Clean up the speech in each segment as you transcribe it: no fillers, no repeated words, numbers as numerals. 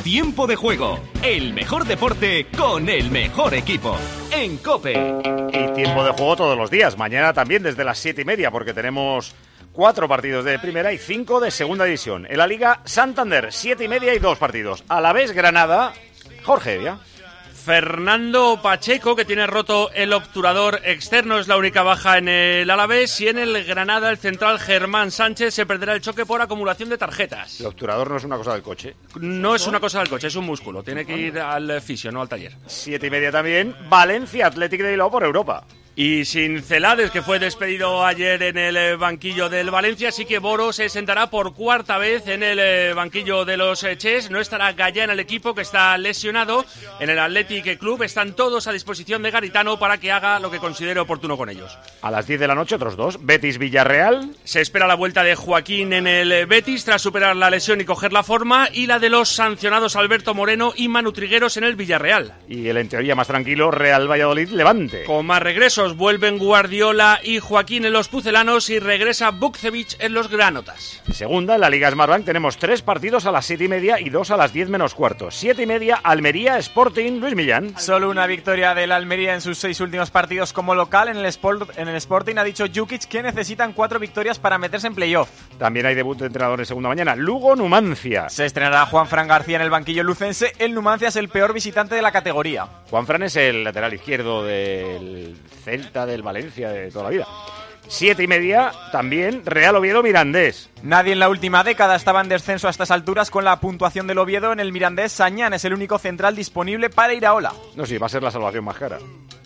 Tiempo de juego, el mejor deporte con el mejor equipo. En COPE. Y tiempo de juego todos los días. Mañana también desde las 7:30 porque tenemos 4 partidos de primera y 5 de segunda división. En la Liga Santander, 7:30 y 2 partidos. Alavés Granada, Jorge Evia. Fernando Pacheco, que tiene roto el obturador externo, es la única baja en el Alavés. Y en el Granada, el central Germán Sánchez se perderá el choque por acumulación de tarjetas. El obturador no es una cosa del coche. No es una cosa del coche, es un músculo. Tiene que ir al fisio, no al taller. 7:30 también, Valencia Athletic de Bilbao por Europa. Y sin Celades, que fue despedido ayer en el banquillo del Valencia, así que Boro se sentará por cuarta vez en el banquillo de los Ches. No estará Gallá en el equipo, que está lesionado. En el Athletic Club están todos a disposición de Garitano para que haga lo que considere oportuno con ellos. A las 10 de la noche otros 2, Betis-Villarreal. Se espera la vuelta de Joaquín en el Betis tras superar la lesión y coger la forma, y la de los sancionados Alberto Moreno y Manu Trigueros en el Villarreal. Y el en teoría más tranquilo Real Valladolid-Levante. Con más regresos, vuelven Guardiola y Joaquín en los pucelanos y regresa Bukcevic en los granotas. Segunda, en la Liga Smartbank tenemos 3 partidos a las 7:30 y 2 a las 10 menos cuarto. 7:30, Almería Sporting, Luis Millán. Solo una victoria del Almería en sus 6 últimos partidos como local. En el Sporting ha dicho Jukic que necesitan 4 victorias para meterse en playoff. También hay debut de entrenador en segunda mañana, Lugo-Numancia. Se estrenará Juanfran García en el banquillo lucense. El Numancia es el peor visitante de la categoría. Juanfran es el lateral izquierdo del Celta, del Valencia, de toda la vida. 7:30, también Real Oviedo Mirandés. Nadie en la última década estaba en descenso a estas alturas con la puntuación del Oviedo. En el Mirandés, Sañán es el único central disponible para Iraola. No, sí, va a ser la salvación más cara.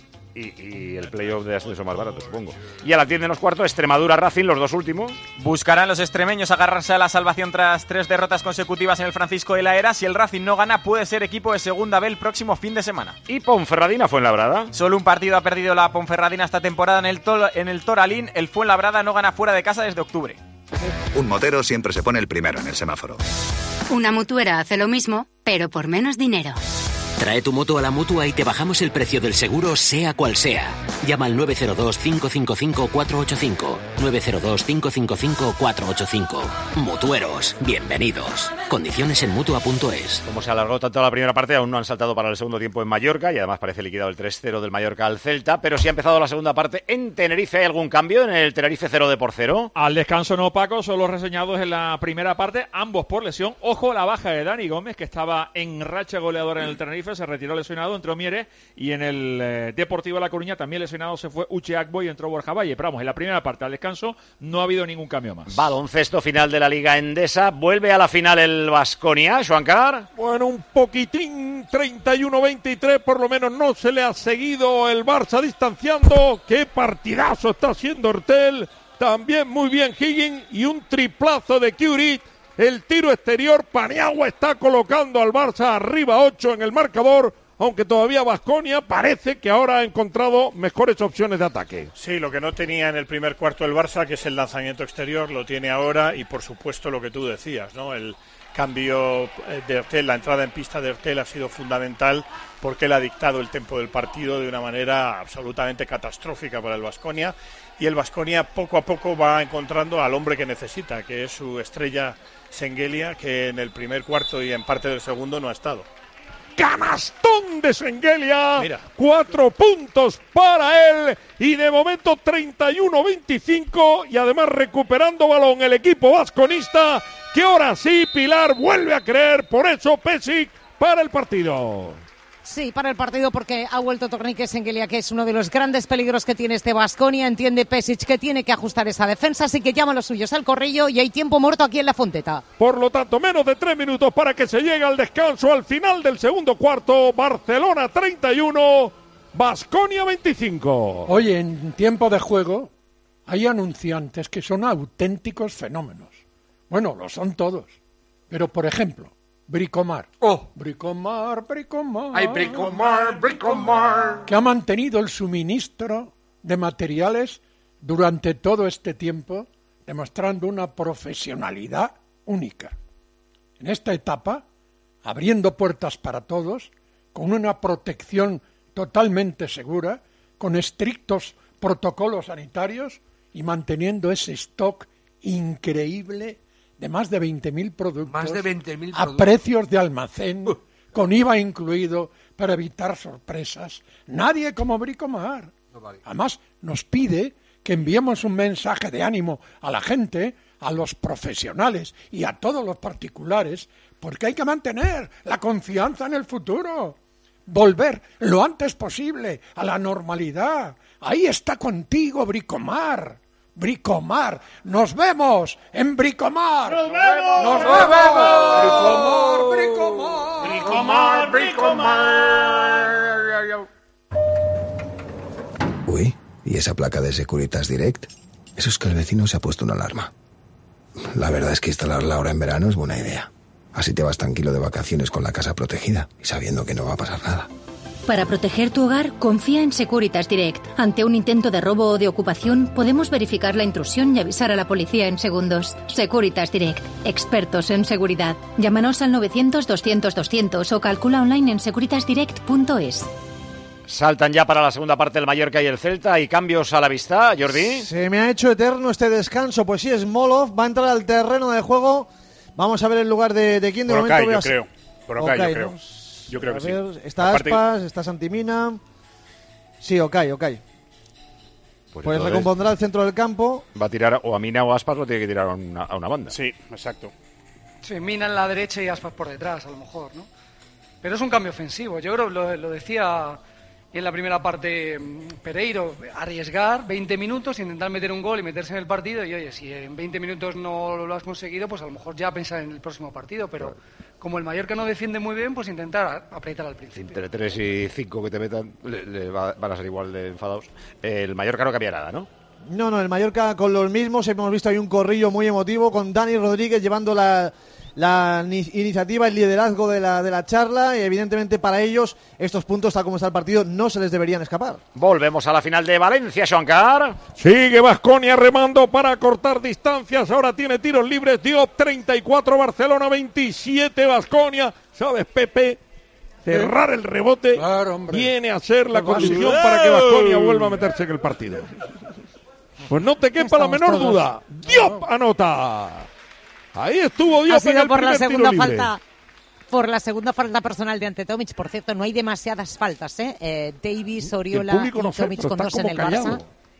Y el playoff de ascenso más barato, supongo. Y a las 10 menos cuarto, Extremadura Racing, los 2 últimos. Buscarán los extremeños agarrarse a la salvación tras 3 derrotas consecutivas en el Francisco de la Era. Si el Racing no gana, puede ser equipo de segunda B el próximo fin de semana. Y Ponferradina Fuenlabrada. Solo un partido ha perdido la Ponferradina esta temporada en el Toralín. El Fuenlabrada no gana fuera de casa desde octubre. Un motero siempre se pone el primero en el semáforo. Una mutuera hace lo mismo, pero por menos dinero. Trae tu moto a la Mutua y te bajamos el precio del seguro, sea cual sea. Llama al 902-555-485. 902-555-485. Mutueros, bienvenidos. Condiciones en Mutua.es. Como se alargó tanto la primera parte, aún no han saltado para el segundo tiempo en Mallorca y además parece liquidado el 3-0 del Mallorca al Celta, pero sí ha empezado la segunda parte en Tenerife. ¿Hay algún cambio en el Tenerife 0-0? Al descanso no, Paco, son los reseñados en la primera parte, ambos por lesión. Ojo, la baja de Dani Gómez, que estaba en racha goleadora en el Tenerife, se retiró lesionado, entró Mieres, y en el Deportivo de La Coruña también lesionado se fue Uche Agbo y entró Borja Valle. Pero vamos, en la primera parte al descanso no ha habido ningún cambio más. Baloncesto final de la Liga Endesa, vuelve a la final el Baskonia, Juancar. Bueno, un poquitín, 31-23, por lo menos no se le ha seguido el Barça distanciando. Qué partidazo está haciendo Hortel, también muy bien Higgins y un triplazo de Curie. El tiro exterior, Paniagua está colocando al Barça arriba 8 en el marcador, aunque todavía Baskonia parece que ahora ha encontrado mejores opciones de ataque. Sí, lo que no tenía en el primer cuarto el Barça, que es el lanzamiento exterior, lo tiene ahora, y por supuesto lo que tú decías, ¿no? El cambio de Hortel, la entrada en pista de Hortel ha sido fundamental porque él ha dictado el tempo del partido de una manera absolutamente catastrófica para el Baskonia, y el Baskonia poco a poco va encontrando al hombre que necesita, que es su estrella Sengelia, que en el primer cuarto y en parte del segundo no ha estado. Canastón de Sengelia, Mira. 4 puntos para él y de momento 31-25, y además recuperando balón el equipo vasconista, que ahora sí Pilar vuelve a creer, por eso Pesic para el partido. Sí, para el partido, porque ha vuelto Tornique Sengelia, que es uno de los grandes peligros que tiene este Baskonia. Entiende Pesic que tiene que ajustar esa defensa, así que llama a los suyos al corrillo y hay tiempo muerto aquí en la Fonteta. Por lo tanto, menos de 3 minutos para que se llegue al descanso al final del segundo cuarto. Barcelona 31, Baskonia 25. Oye, en tiempo de juego hay anunciantes que son auténticos fenómenos. Bueno, lo son todos. Pero, por ejemplo, Bricomar. ¡Oh! Bricomar. ¡Ay, Bricomar! Que ha mantenido el suministro de materiales durante todo este tiempo, demostrando una profesionalidad única. En esta etapa, abriendo puertas para todos, con una protección totalmente segura, con estrictos protocolos sanitarios y manteniendo ese stock increíble de más de 20.000 productos, Más de 20.000 a productos. precios de almacén, con IVA incluido, para evitar sorpresas. Nadie como Bricomar. No vale. Además, nos pide que enviemos un mensaje de ánimo a la gente, a los profesionales y a todos los particulares, porque hay que mantener la confianza en el futuro. Volver lo antes posible a la normalidad. Ahí está contigo Bricomar. Bricomar. Nos vemos en Bricomar. ¡Nos vemos! ¡Nos vemos! Bricomar, Bricomar. Bricomar. Uy, ¿y esa placa de Securitas Direct? Eso es que el vecino se ha puesto una alarma. La verdad es que instalarla ahora en verano es buena idea. Así te vas tranquilo de vacaciones con la casa protegida y sabiendo que no va a pasar nada. Para proteger tu hogar, confía en Securitas Direct. Ante un intento de robo o de ocupación, podemos verificar la intrusión y avisar a la policía en segundos. Securitas Direct, expertos en seguridad. Llámanos al 900-200-200 o calcula online en securitasdirect.es. Saltan ya para la segunda parte el Mallorca y el Celta. ¿Hay cambios a la vista, Jordi? Se me ha hecho eterno este descanso. Pues sí, Smolov va a entrar al terreno de juego. Vamos a ver el lugar de quién de momento. Yo creo. Por acá, Okay, yo creo. ¿no? Yo creo a que ver, sí. Está Aparte... Aspas, está Santimina. Sí, ok. Pues entonces recompondrá el centro del campo. va a tirar o a Mina o a Aspas, lo tiene que tirar a una banda. Sí, exacto. Sí, Mina en la derecha y Aspas por detrás, a lo mejor, ¿no? Pero es un cambio ofensivo. Yo creo, lo decía en la primera parte Pereiro, arriesgar 20 minutos, intentar meter un gol y meterse en el partido. Y oye, si en 20 minutos no lo has conseguido, pues a lo mejor ya pensar en el próximo partido. Pero como el Mallorca no defiende muy bien, pues intentar apretar al principio. Entre 3 y 5 que te metan, van a ser igual de enfadados. El Mallorca no cambia nada, ¿no? No, el Mallorca con los mismos. Hemos visto ahí un corrillo muy emotivo con Dani Rodríguez llevando la iniciativa, el liderazgo de la charla, y evidentemente para ellos estos puntos, tal como está el partido, no se les deberían escapar. Volvemos a la final de Valencia, Joancar. Sigue Baskonia remando para cortar distancias, ahora tiene tiros libres. Diop 34, Barcelona 27, Baskonia. ¿Sabes, Pepe? Cerrar el rebote viene a ser la condición para que Baskonia vuelva a meterse en el partido. Pues no te quepa la menor duda. Diop anota. Ahí estuvo Diop en el primer tiro libre. Por la segunda falta personal de ante Tomic. Por cierto, no hay demasiadas faltas, Davis, Oriola y Tomic con dos en el Barça.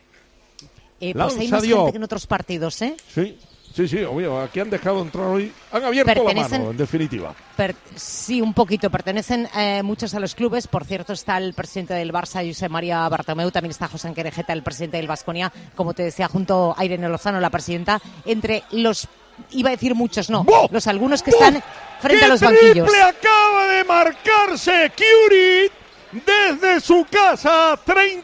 Pues hay más gente que en otros partidos, Sí, obvio. Aquí han dejado entrar hoy. Han abierto la mano, en definitiva. Sí, un poquito. Pertenecen muchos a los clubes. Por cierto, está el presidente del Barça, Josep María Bartomeu. También está José Anquerejeta, el presidente del Baskonia. Como te decía, junto a Irene Lozano, la presidenta. Entre los... Iba a decir muchos, no. Los algunos que están frente a los banquillos. ¡Triple acaba de marcarse Curit desde su casa!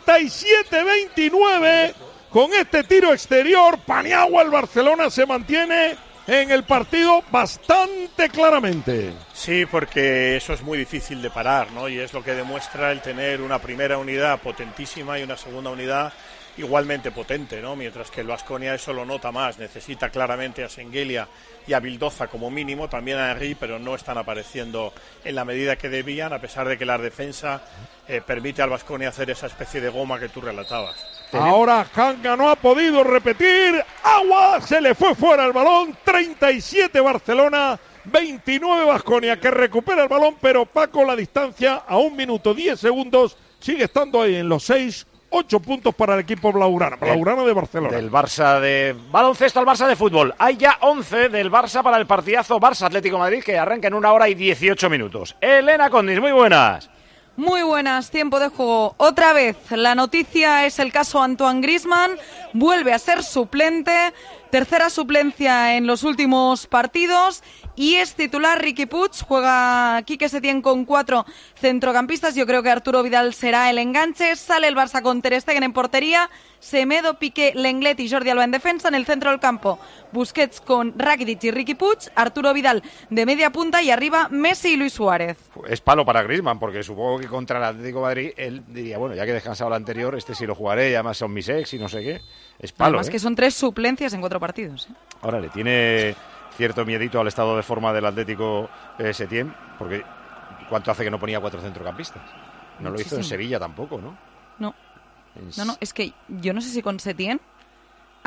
37-29. Con este tiro exterior, Paniagua, el Barcelona se mantiene en el partido bastante claramente. Sí, porque eso es muy difícil de parar, ¿no? Y es lo que demuestra el tener una primera unidad potentísima y una segunda unidad igualmente potente, ¿no? Mientras que el Baskonia eso lo nota más, necesita claramente a Sengelia y a Bildoza como mínimo, también a Henry, pero no están apareciendo en la medida que debían, a pesar de que la defensa permite al Baskonia hacer esa especie de goma que tú relatabas. Ahora Hanga no ha podido repetir, agua, se le fue fuera el balón, 37 Barcelona, 29 Baskonia, que recupera el balón, pero Paco, la distancia a 1 minuto 10 segundos sigue estando ahí en los 8 puntos para el equipo blaugrana de Barcelona. Del Barça de baloncesto al Barça de fútbol. Hay ya 11 del Barça para el partidazo Barça-Atlético de Madrid, que arranca en 1 hora y 18 minutos. Elena Condis, muy buenas. Muy buenas, tiempo de juego. Otra vez, la noticia es el caso Antoine Griezmann, vuelve a ser suplente, tercera suplencia en los últimos partidos y es titular Riqui Puig, juega Quique Setién con 4 centrocampistas, yo creo que Arturo Vidal será el enganche, sale el Barça con Ter Stegen en portería, Semedo, Piqué, Lenglet y Jordi Alba en defensa, en el centro del campo Busquets con Rakitic y Riqui Puig, Arturo Vidal de media punta y arriba Messi y Luis Suárez. Es palo para Griezmann, porque supongo que contra el Atlético de Madrid él diría, bueno, ya que he descansado el anterior, este sí lo jugaré, y además son mis ex y no sé qué. Es palo, Además que son 3 suplencias en 4 partidos. Ahora le tiene cierto miedito al estado de forma del Atlético Setién, porque ¿cuánto hace que no ponía 4 centrocampistas? No lo hizo en Sevilla tampoco, ¿no? No, es que yo no sé si con Setién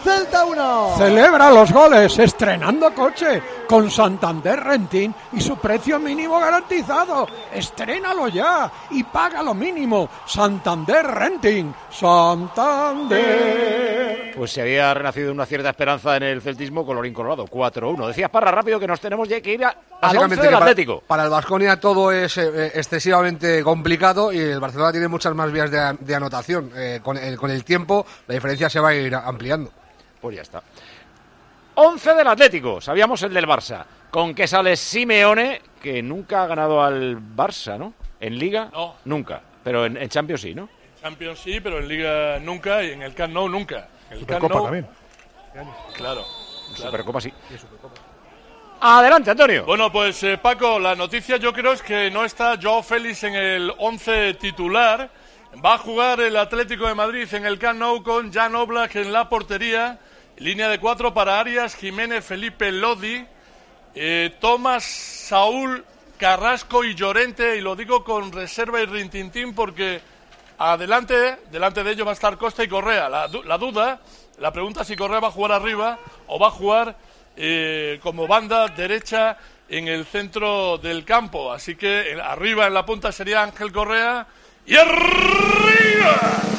Celta 1. Celebra los goles estrenando coche con Santander Renting y su precio mínimo garantizado. Estrénalo ya y paga lo mínimo. Santander Renting. Santander. Pues se había renacido una cierta esperanza en el celtismo, colorín colorado. 4-1. Decías, Parra, rápido que nos tenemos ya que ir al 11 del Atlético. Para el Baskonia todo es excesivamente complicado y el Barcelona tiene muchas más vías de anotación. Con el tiempo la diferencia se va a ir ampliando. Pues ya está. 11 del Atlético. Sabíamos el del Barça. ¿Con qué sale Simeone? Que nunca ha ganado al Barça, ¿no? En Liga, no. Nunca. Pero en Champions sí, ¿no? Champions sí, pero en Liga nunca y en el Camp Nou nunca. El Supercopa Camp Nou, también. Claro. Supercopa sí. Adelante, Antonio. Bueno, pues Paco, la noticia yo creo es que no está Joao Félix en el 11 titular. Va a jugar el Atlético de Madrid en el Camp Nou con Jan Oblak en la portería. Línea de 4 para Arias, Jiménez, Felipe, Lodi, Tomás, Saúl, Carrasco y Llorente. Y lo digo con reserva y rintintín porque delante de ellos va a estar Costa y Correa. La duda, la pregunta es si Correa va a jugar arriba o va a jugar como banda derecha en el centro del campo. Así que arriba en la punta sería Ángel Correa. ¡Y arriba!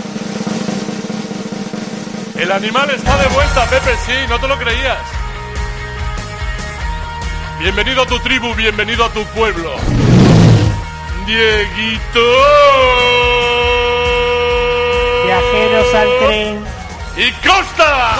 El animal está de vuelta, Pepe, sí, no te lo creías. Bienvenido a tu tribu, bienvenido a tu pueblo. Dieguito. Viajeros al tren. ¡Y Costa!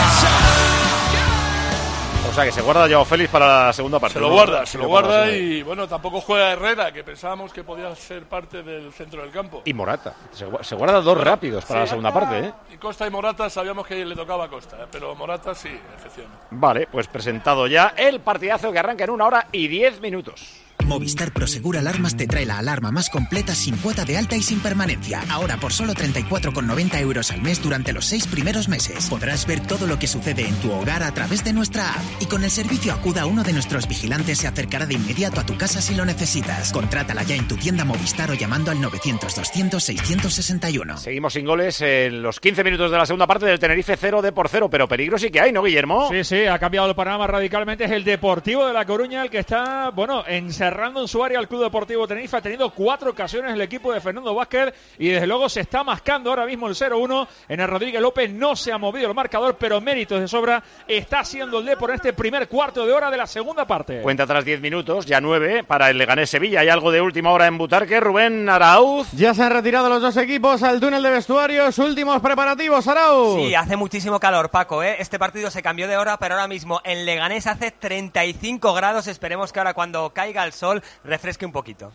O sea que se guarda Joao Félix para la segunda parte. Se lo guarda y bueno, tampoco juega Herrera, que pensábamos que podía ser parte del centro del campo. Y Morata. Se guarda dos rápidos para la segunda parte, ¿eh? Y Costa y Morata sabíamos que le tocaba a Costa, pero Morata sí, efectivamente. Vale, pues presentado ya el partidazo que arranca en 1 hora y 10 minutos. Movistar Prosegur Alarmas te trae la alarma más completa sin cuota de alta y sin permanencia. Ahora por solo 34,90 € al mes durante los 6 primeros meses. Podrás ver todo lo que sucede en tu hogar a través de nuestra app. Y con el servicio Acuda, uno de nuestros vigilantes se acercará de inmediato a tu casa si lo necesitas. Contrátala ya en tu tienda Movistar o llamando al 900-200-661. Seguimos sin goles en los 15 minutos de la segunda parte del Tenerife 0-0, pero peligro sí que hay, ¿no, Guillermo? Sí, ha cambiado el panorama radicalmente. Es el Deportivo de La Coruña el que está, encerrando en su área al Club Deportivo Tenerife. Ha tenido 4 ocasiones el equipo de Fernando Vázquez y desde luego se está mascando ahora mismo el 0-1. En el Rodríguez López no se ha movido el marcador, pero méritos de sobra está haciendo el Depor en este primer cuarto de hora de la segunda parte. Cuenta tras 10 minutos, ya 9 para el Leganés Sevilla. Hay algo de última hora en Butarque. Rubén Arauz. Ya se han retirado los dos equipos al túnel de vestuarios. Últimos preparativos, Arauz. Sí, hace muchísimo calor, Paco, ¿eh? Este partido se cambió de hora, pero ahora mismo en Leganés hace 35 grados. Esperemos que ahora cuando caiga el sol refresque un poquito.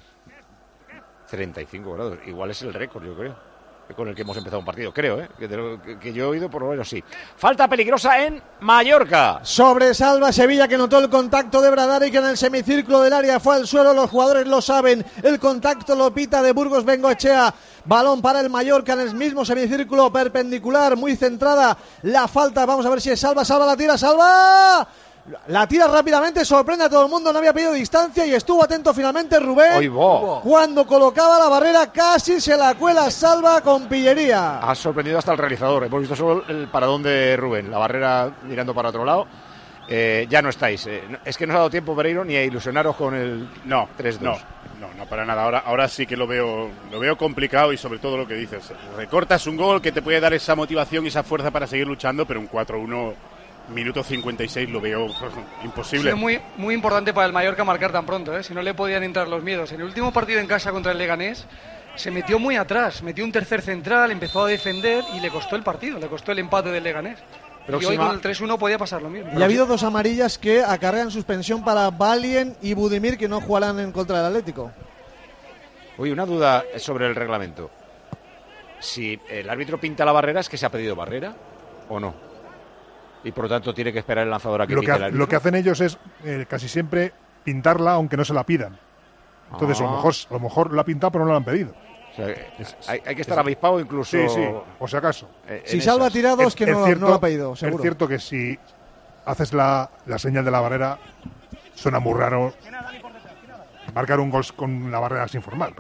35 grados, igual es el récord, yo creo, con el que hemos empezado un partido, creo, que yo he oído por lo menos sí. Falta peligrosa en Mallorca. Sobresalva Sevilla, que notó el contacto de Bradari, que en el semicírculo del área fue al suelo. Los jugadores lo saben, el contacto lo pita de Burgos Bengoechea. Balón para el Mallorca en el mismo semicírculo perpendicular, muy centrada la falta. Vamos a ver si es Salva, la tira, Salva. La tira rápidamente, sorprende a todo el mundo, no había pedido distancia y estuvo atento finalmente Rubén. Cuando colocaba la barrera casi se la cuela Salva con pillería. Ha sorprendido hasta el realizador, hemos visto solo el paradón de Rubén, la barrera mirando para otro lado. Ya no estáis, es que no os ha dado tiempo, Pereiro, ni a ilusionaros con el 3-2. No, para nada. Ahora sí que lo veo complicado y sobre todo lo que dices. Recortas un gol que te puede dar esa motivación y esa fuerza para seguir luchando, pero un 4-1... Minuto 56 lo veo imposible. Es muy, muy importante para el Mallorca marcar tan pronto, ¿eh? Si no le podían entrar los miedos. En el último partido en casa contra el Leganés se metió muy atrás, metió un tercer central, empezó a defender y le costó el partido, le costó el empate del Leganés. Y hoy con el 3-1 podía pasar lo mismo. Y ha habido 2 amarillas que acarrean suspensión para Valien y Budimir, que no jugarán en contra del Atlético. Oye, una duda sobre el reglamento. Si el árbitro pinta la barrera, ¿es que se ha pedido barrera o no? Y por lo tanto tiene que esperar el lanzador a que pinte el árbitro. Lo que hacen ellos es casi siempre pintarla aunque no se la pidan. Entonces a lo mejor la ha pintado pero no la han pedido. O sea, hay que estar avispado incluso. Sí, por si acaso. Si Salva ha tirado es que no lo ha pedido, seguro. Es cierto que si haces la señal de la barrera suena muy raro marcar un gol con la barrera sin formar, pero bueno.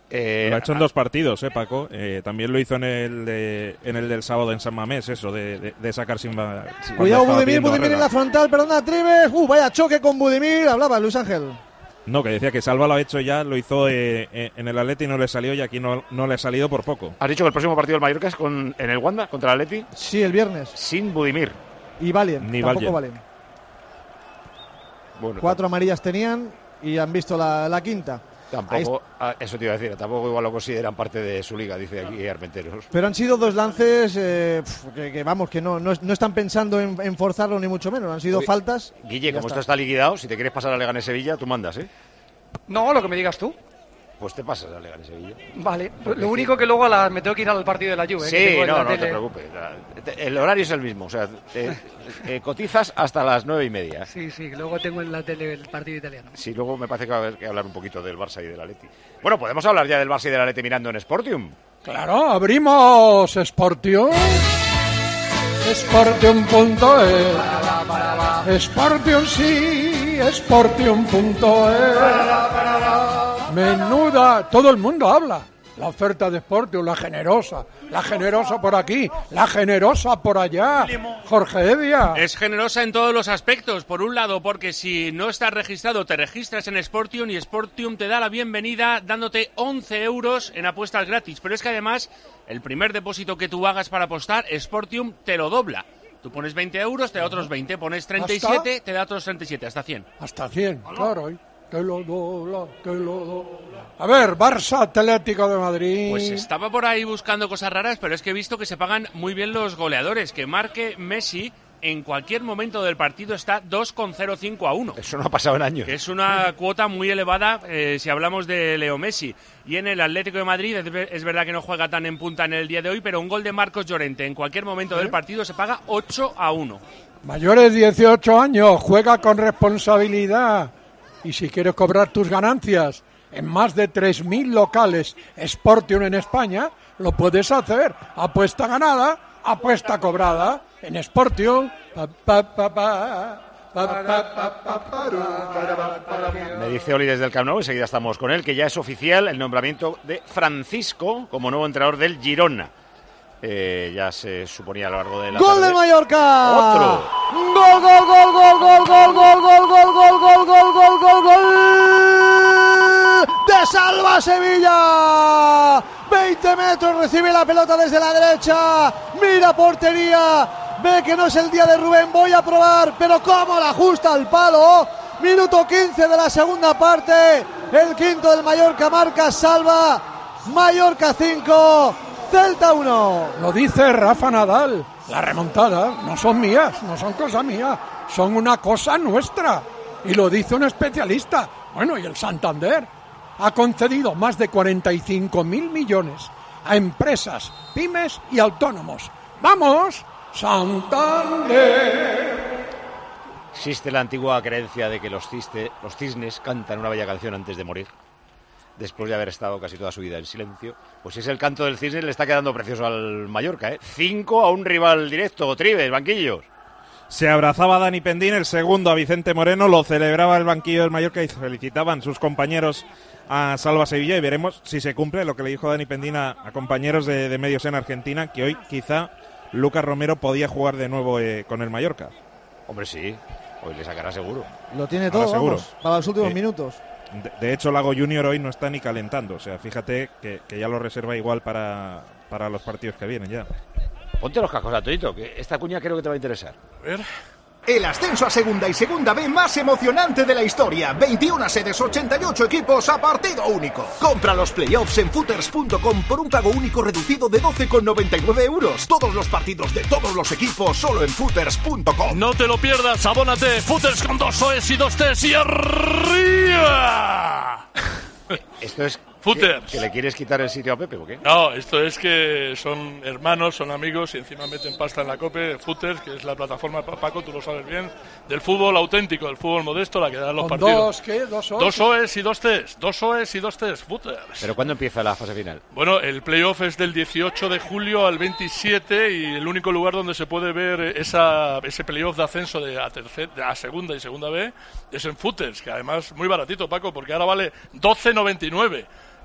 Lo ha hecho en 2 partidos, Paco. También lo hizo en el del sábado en San Mamés, eso, de sacar sin... Cuidado, Budimir en la frontal, perdona, Trives. Vaya choque con Budimir, hablaba Luis Ángel. No, que decía que Salva lo ha hecho ya, lo hizo en el Atleti y no le salió, y aquí no le ha salido por poco. ¿Has dicho que el próximo partido del Mallorca es en el Wanda, contra el Atleti? Sí, el viernes. Sin Budimir. Y Valien, tampoco Valien. Bueno, 4 amarillas tenían y han visto la quinta. Tampoco, eso te iba a decir, tampoco igual lo consideran parte de su liga, dice aquí Armenteros. Pero han sido 2 lances que no están pensando en forzarlo ni mucho menos, han sido faltas. Guille, como esto está liquidado, si te quieres pasar a Leganés Sevilla, tú mandas, ¿eh? No, lo que me digas tú. Pues te pasas a Leganés Sevilla. Vale, lo único que luego me tengo que ir al partido de la Juve. Sí, no te preocupes. El horario es el mismo, o sea, cotizas hasta las 9:30. Sí, luego tengo en la tele el partido italiano. Sí, luego me parece que va a haber que hablar un poquito del Barça y del Atleti. Bueno, podemos hablar ya del Barça y del Atleti mirando en Sportium. Claro, abrimos Sportium. Sportium.es. Sportium sí, Sportium.es. Menuda, todo el mundo habla. La oferta de Sportium, la generosa por aquí, la generosa por allá. Jorge Evia. Es generosa en todos los aspectos. Por un lado, porque si no estás registrado, te registras en Sportium y Sportium te da la bienvenida dándote 11 euros en apuestas gratis. Pero es que además, el primer depósito que tú hagas para apostar, Sportium te lo dobla. Tú pones 20 euros, te da otros 20. Pones 37, te da otros 37, hasta 100. Hasta 100, claro. Te lo dobla. A ver, Barça Atlético de Madrid. Pues estaba por ahí buscando cosas raras, pero es que he visto que se pagan muy bien los goleadores. Que marque Messi en cualquier momento del partido está 2,05 a 1. Eso no ha pasado en años. Que es una cuota muy elevada si hablamos de Leo Messi. Y en el Atlético de Madrid es verdad que no juega tan en punta en el día de hoy, pero un gol de Marcos Llorente en cualquier momento del partido se paga 8 a 1. Mayores 18 años, juega con responsabilidad. Y si quieres cobrar tus ganancias en más de 3.000 locales Sportium en España, lo puedes hacer. Apuesta ganada, apuesta cobrada en Sportium. Me dice Oli desde el Camp Nou, enseguida estamos con él, que ya es oficial el nombramiento de Francisco como nuevo entrenador del Girona. Ya se suponía a lo largo de la ¡Gol tarde. de Mallorca! ¡Otro! ¡Gol! ¡De Salva Sevilla! 20 metros, recibe la pelota desde la derecha, mira portería, ve que no es el día de Rubén, voy a probar, pero cómo la ajusta al palo. Minuto 15 de la segunda parte, el quinto del Mallorca marca Salva, Mallorca 5, Celta 1. Lo dice Rafa Nadal, la remontada no son mías, no son cosa mía, son una cosa nuestra. Y lo dice un especialista. Bueno, y el Santander ha concedido más de 45.000 millones a empresas, pymes y autónomos. ¡Vamos, Santander! Existe la antigua creencia de que los cisnes cantan una bella canción antes de morir, después de haber estado casi toda su vida en silencio. Pues es el canto del cisne, le está quedando precioso al Mallorca, 5 a un rival directo. Trives, banquillos. Se abrazaba Dani Pendín, el segundo a Vicente Moreno, lo celebraba el banquillo del Mallorca y felicitaban sus compañeros a Salva Sevilla, y veremos si se cumple lo que le dijo Dani Pendín a compañeros de medios en Argentina, que hoy quizá Lucas Romero podía jugar de nuevo con el Mallorca. Hombre, sí, hoy le sacará seguro. Lo tiene todo, seguro. Vamos, para los últimos minutos. De hecho, Lago Junior hoy no está ni calentando, o sea, fíjate que ya lo reserva igual para los partidos que vienen ya. Ponte los cascos a todito, que esta cuña creo que te va a interesar. A ver. El ascenso a Segunda y Segunda B más emocionante de la historia. 21 sedes, 88 equipos a partido único. Compra los playoffs en footers.com por un pago único reducido de 12,99 euros. Todos los partidos de todos los equipos solo en footers.com. No te lo pierdas, abónate. Footers con 2 OEs y 2 Ts y arriba. Esto es Footers. ¿Que le quieres quitar el sitio a Pepe o qué? No, esto es que son hermanos, son amigos y encima meten pasta en la COPE. Footers, que es la plataforma, Paco, tú lo sabes bien, del fútbol auténtico, del fútbol modesto, la que dan los partidos. ¿Dos OEs? 2 OEs y 2 Ts. 2 OEs y 2 Ts. Footers. ¿Pero cuándo empieza la fase final? Bueno, el playoff es del 18 de julio al 27 y el único lugar donde se puede ver ese playoff de ascenso a Segunda y Segunda B es en Footers, que además muy baratito, Paco, porque ahora vale 12,99.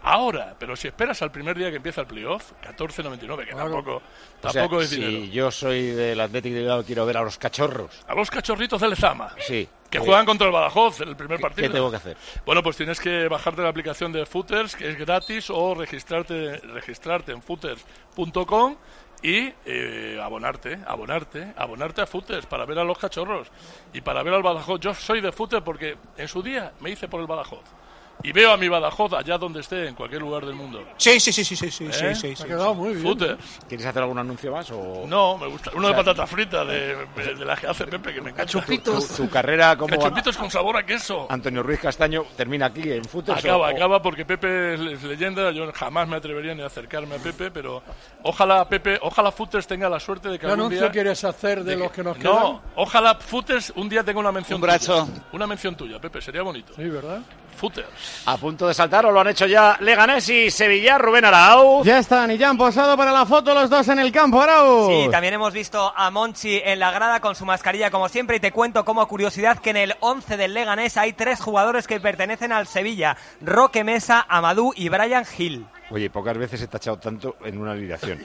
ahora, pero si esperas al primer día que empieza el playoff, 14.99, que tampoco es dinero. Si yo soy del Atlético de Bilbao, quiero ver a los cachorros. A los cachorritos de Lezama. Sí. Que juegan contra el Badajoz en el primer partido. ¿Qué tengo que hacer? Bueno, pues tienes que bajarte la aplicación de Footers, que es gratis, o registrarte en footers.com y abonarte a Footers para ver a los cachorros y para ver al Badajoz. Yo soy de Footers porque en su día me hice por el Badajoz. Y veo a mi Badajoz allá donde esté, en cualquier lugar del mundo. Sí. Ha quedado muy bien. Footers. ¿Quieres hacer algún anuncio más? No, me gusta. Uno de patata frita, de la que hace Pepe, que me encanta. Cachupitos. Tu carrera como... Cachupitos con sabor a queso. Antonio Ruiz Castaño termina aquí en Footers. Acaba porque Pepe es leyenda. Yo jamás me atrevería ni a acercarme a Pepe, pero ojalá Footers tenga la suerte de que ¿Qué algún anuncio día... quieres hacer de los que nos quedan? No, ojalá Footers un día tenga una mención brazo. tuya. Una mención tuya, Pepe, sería bonito. Sí, ¿verdad? Footers. A punto de saltar, o lo han hecho ya Leganés y Sevilla. Rubén Arauz. Ya están y ya han posado para la foto los dos en el campo, Arauz. Sí, también hemos visto a Monchi en la grada con su mascarilla como siempre, y te cuento como curiosidad que en el 11 del Leganés hay 3 jugadores que pertenecen al Sevilla: Roque Mesa, Amadou y Brian Hill. Oye, pocas veces he tachado tanto en una alineación.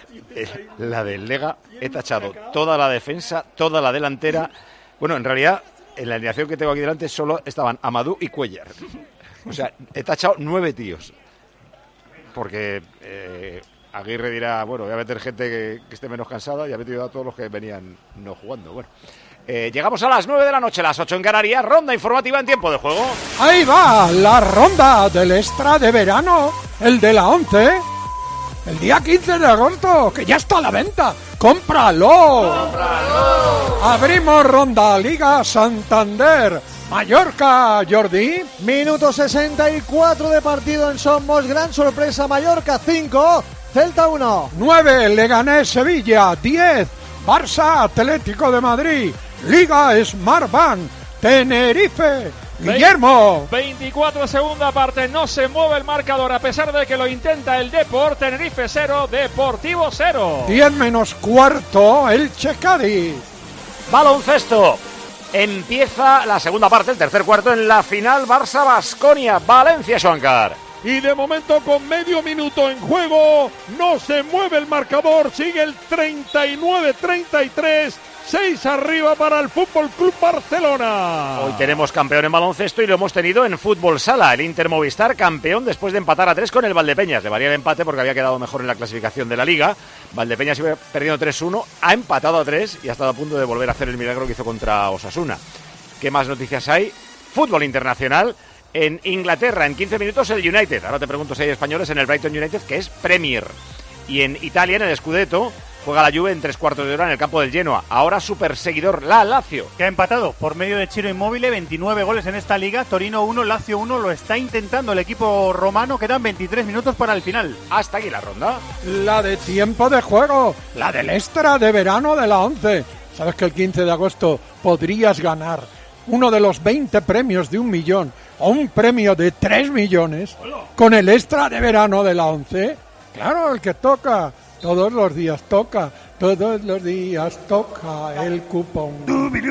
La del Lega, he tachado toda la defensa, toda la delantera. Bueno, en realidad, en la alineación que tengo aquí delante solo estaban Amadou y Cuellar. O sea, he tachado 9 tíos. Porque Aguirre dirá, bueno, voy a meter gente que esté menos cansada, y ha metido a todos los que venían no jugando. Bueno, llegamos a las 9 de la noche, las 8 en Canarias. Ronda informativa en tiempo de juego. Ahí va la ronda del extra de verano, el de la 11. El día 15 de agosto, que ya está a la venta. ¡Cómpralo! Abrimos ronda Liga Santander. Mallorca, Jordi. Minuto 64 de partido en Somos. Gran sorpresa, Mallorca 5, Celta 1. 9, Leganés, Sevilla. 10, Barça, Atlético de Madrid. Liga Smartbank, Tenerife. Guillermo. 24 segunda parte, no se mueve el marcador a pesar de que lo intenta el Depor. Tenerife 0, Deportivo 0. 10 menos cuarto, Elche Cádiz. Baloncesto. Empieza la segunda parte, el tercer cuarto en la final. Barça-Baskonia, Valencia-Xuancar. Y de momento, con medio minuto en juego, no se mueve el marcador, sigue el 39-33, 6 arriba para el Fútbol Club Barcelona. Hoy tenemos campeón en baloncesto y lo hemos tenido en fútbol sala. El Inter Movistar, campeón después de empatar a 3 con el Valdepeñas. Le valía el empate porque había quedado mejor en la clasificación de la Liga. Valdepeñas iba perdiendo 3-1, ha empatado a 3 y ha estado a punto de volver a hacer el milagro que hizo contra Osasuna. ¿Qué más noticias hay? Fútbol internacional. En Inglaterra, en 15 minutos, el United. Ahora te pregunto si hay españoles en el Brighton United, que es Premier. Y en Italia, en el Scudetto, juega la Juve en 3/4 de hora en el campo del Genoa. Ahora su perseguidor, la Lazio. Que ha empatado por medio de Ciro Immobile, 29 goles en esta liga. Torino 1, Lazio 1, lo está intentando el equipo romano. Quedan 23 minutos para el final. Hasta aquí la ronda. La de tiempo de juego, la del extra de verano de la 11. ¿Sabes que el 15 de agosto podrías ganar uno de los 20 premios de 1 millón o un premio de 3 millones con el extra de verano de la 11? Claro, el que toca. Todos los días toca. Todos los días toca el cupón.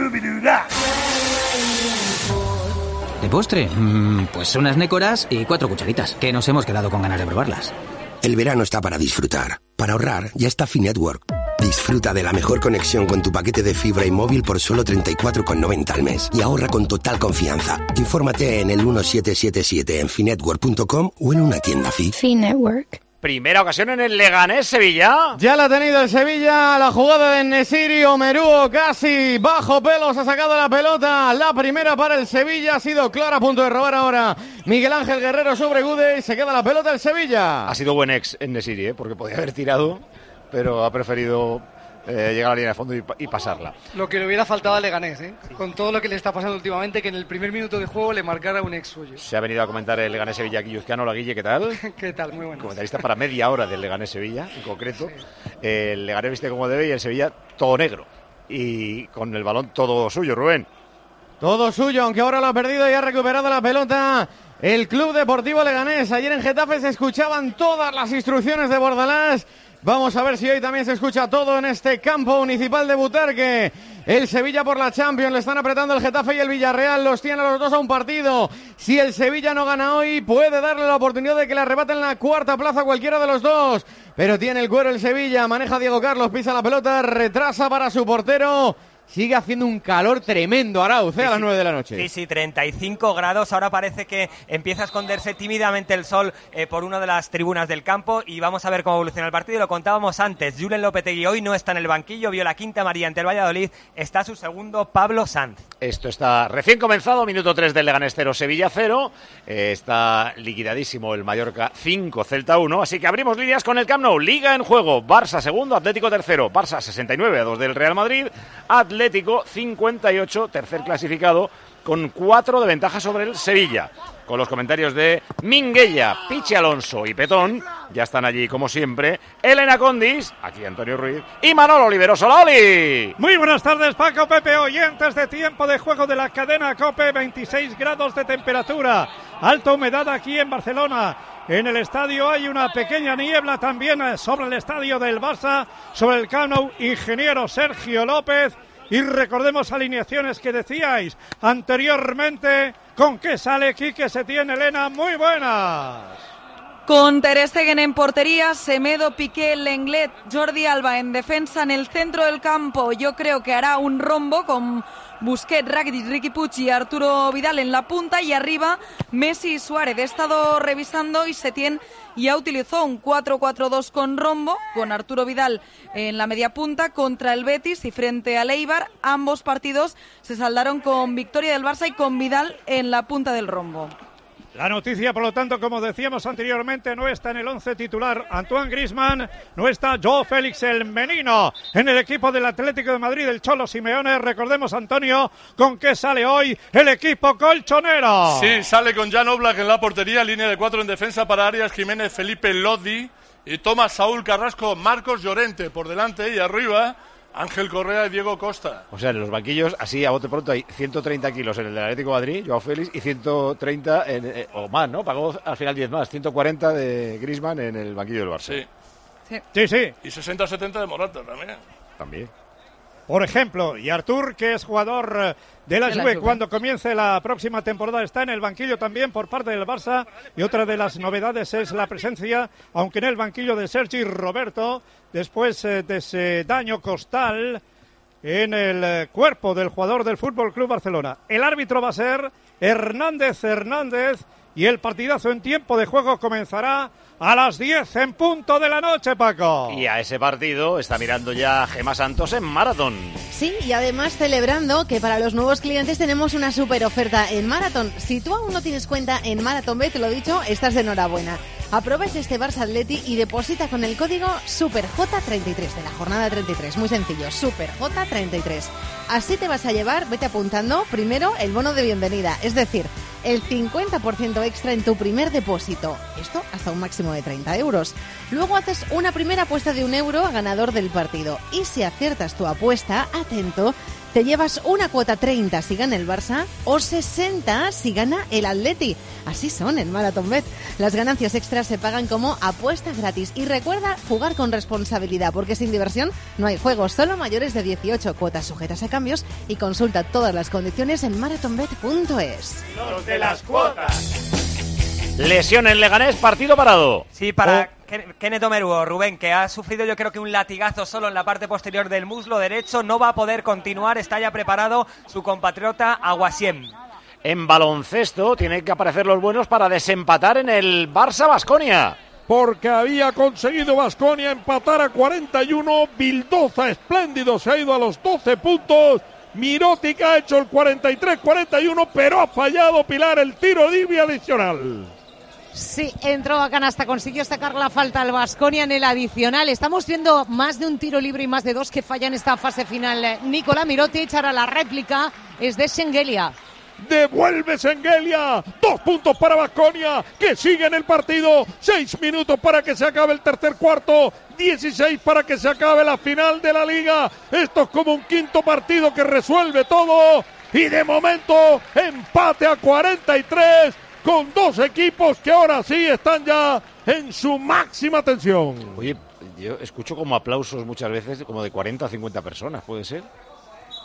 ¿De postre? Pues unas nécoras y 4 cucharitas, que nos hemos quedado con ganas de probarlas. El verano está para disfrutar. Para ahorrar, ya está Finetwork. Disfruta de la mejor conexión con tu paquete de fibra y móvil por solo 34,90 al mes. Y ahorra con total confianza. Infórmate en el 1777 en finetwork.com o en una tienda Fi. Finetwork. Primera ocasión en el Leganés-Sevilla. Ya la ha tenido el Sevilla, la jugada de Nesiri, Omeruo casi bajo pelos, ha sacado la pelota. La primera para el Sevilla ha sido clara, a punto de robar ahora Miguel Ángel Guerrero sobre Gude y se queda la pelota el Sevilla. Ha sido buen ex en Nesiri, porque podía haber tirado, pero ha preferido llegar a la línea de fondo y pasarla. Lo que le hubiera faltado a Leganés, con todo lo que le está pasando últimamente, que en el primer minuto de juego le marcara un ex suyo. Se ha venido a comentar el Leganés-Sevilla Guilluzcano. Hola, Guille, ¿qué tal? ¿Qué tal? Muy bueno. Comentarista para media hora del Leganés-Sevilla, en concreto. El Leganés viste como debe y el Sevilla todo negro. Y con el balón todo suyo, Rubén. Todo suyo, aunque ahora lo ha perdido y ha recuperado la pelota el Club Deportivo Leganés. Ayer en Getafe se escuchaban todas las instrucciones de Bordalás. Vamos a ver si hoy también se escucha todo en este campo municipal de Butarque. el Sevilla por la Champions. Le están apretando el Getafe y el Villarreal. Los tiene a los dos a un partido. Si el Sevilla no gana hoy, puede darle la oportunidad de que le arrebaten la cuarta plaza a cualquiera de los dos. Pero tiene el cuero el Sevilla. Maneja Diego Carlos, pisa la pelota, retrasa para su portero. Sigue haciendo un calor tremendo, Arauz, a las 9 de la noche. Sí, 35 grados. Ahora parece que empieza a esconderse tímidamente el sol por una de las tribunas del campo y vamos a ver cómo evoluciona el partido. Lo contábamos antes, Julen Lopetegui hoy no está en el banquillo, vio la quinta amarilla ante el Valladolid, está su segundo Pablo Sanz. Esto está recién comenzado, minuto 3 del Leganés 0, Sevilla 0. Está liquidadísimo el Mallorca 5, Celta 1. Así que abrimos líneas con el Camp Nou. Liga en juego, Barça segundo, Atlético tercero. Barça 69-2 del Real Madrid. Atlético 58, tercer clasificado, con 4 de ventaja sobre el Sevilla. Con los comentarios de Minguella, Pichi Alonso y Petón, ya están allí como siempre, Elena Condis, aquí Antonio Ruiz, y Manolo Oliveros. ¡Oli! Muy buenas tardes, Paco, Pepe, oyentes de Tiempo de Juego de la cadena COPE, 26 grados de temperatura, alta humedad aquí en Barcelona. En el estadio hay una pequeña niebla también sobre el estadio del Barça, sobre el Camp Nou, ingeniero Sergio López. Y recordemos alineaciones que decíais anteriormente. ¿Con qué sale Quique Setién, Elena? Muy buenas. Con Ter Stegen en portería, Semedo, Piqué, Lenglet, Jordi Alba en defensa. En el centro del campo yo creo que hará un rombo con Busquets, Rakitic, Riqui Puig y Arturo Vidal en la punta, y arriba Messi y Suárez. He estado revisando y Setién ya utilizó un 4-4-2 con rombo, con Arturo Vidal en la media punta contra el Betis y frente al Eibar. Ambos partidos se saldaron con victoria del Barça y con Vidal en la punta del rombo. La noticia, por lo tanto, como decíamos anteriormente, no está en el 11 titular Antoine Griezmann, no está Joao Félix el menino en el equipo del Atlético de Madrid, el Cholo Simeone. Recordemos, Antonio, ¿con qué sale hoy el equipo colchonero? Sí, sale con Jan Oblak en la portería, línea de 4 en defensa para Arias Jiménez, Felipe Lodi y Tomás Saúl Carrasco, Marcos Llorente por delante y arriba Ángel Correa y Diego Costa. O sea, en los banquillos, así a bote pronto, hay 130 kilos en el del Atlético de Madrid, Joao Félix, y 130 o más, ¿no? Pagó al final 10 más, 140 de Griezmann en el banquillo del Barça. Sí. Y 60-70 de Morata también. Por ejemplo, y Artur, que es jugador de la Juve cuando comience la próxima temporada, está en el banquillo también por parte del Barça. Y otra de las novedades es la presencia, aunque en el banquillo, de Sergi Roberto, después de ese daño costal en el cuerpo del jugador del Fútbol Club Barcelona. El árbitro va a ser Hernández y el partidazo en tiempo de juego comenzará a las 10 en punto de la noche, Paco. Y a ese partido está mirando ya Gemma Santos en Marathon. Sí, y además celebrando que para los nuevos clientes tenemos una super oferta en Marathon. Si tú aún no tienes cuenta en Marathon, te lo he dicho, estás de enhorabuena. Aprovecha este Barça Atleti y deposita con el código SUPERJ33 de la jornada 33. Muy sencillo, SUPERJ33. Así te vas a llevar, vete apuntando, primero el bono de bienvenida, es decir, el 50% extra en tu primer depósito. Esto hasta un máximo de 30 euros. Luego haces una primera apuesta de €1 a ganador del partido. Y si aciertas tu apuesta, atento, te llevas una cuota 30 si gana el Barça o 60 si gana el Atleti. Así son en Marathonbet. Las ganancias extras se pagan como apuesta gratis. Y recuerda jugar con responsabilidad, porque sin diversión no hay juegos. Solo mayores de 18, cuotas sujetas a cambios, y consulta todas las condiciones en marathonbet.es. Los de las cuotas. Lesión en Leganés, partido parado. Sí, para Kenneth Omeruo, Rubén, que ha sufrido yo creo que un latigazo solo en la parte posterior del muslo derecho, no va a poder continuar, está ya preparado su compatriota Aguasiem. En baloncesto tienen que aparecer los buenos para desempatar en el Barça-Baskonia. Porque había conseguido Baskonia empatar a 41, Vildoza espléndido, se ha ido a los 12 puntos, Mirotic ha hecho el 43-41, pero ha fallado Pilar el tiro libre adicional. Sí, entró a canasta, consiguió sacar la falta al Baskonia en el adicional. Estamos viendo más de un tiro libre y más de dos que fallan en esta fase final. Nikola Mirotic, ahora la réplica es de Schengelia. Devuelve Schengelia, 2 puntos para Baskonia, que sigue en el partido, 6 minutos para que se acabe el tercer cuarto, 16 para que se acabe la final de la liga. Esto es como un quinto partido que resuelve todo, y de momento empate a 43 con dos equipos que ahora sí están ya en su máxima tensión. Oye, yo escucho como aplausos muchas veces como de 40 o 50 personas, ¿puede ser?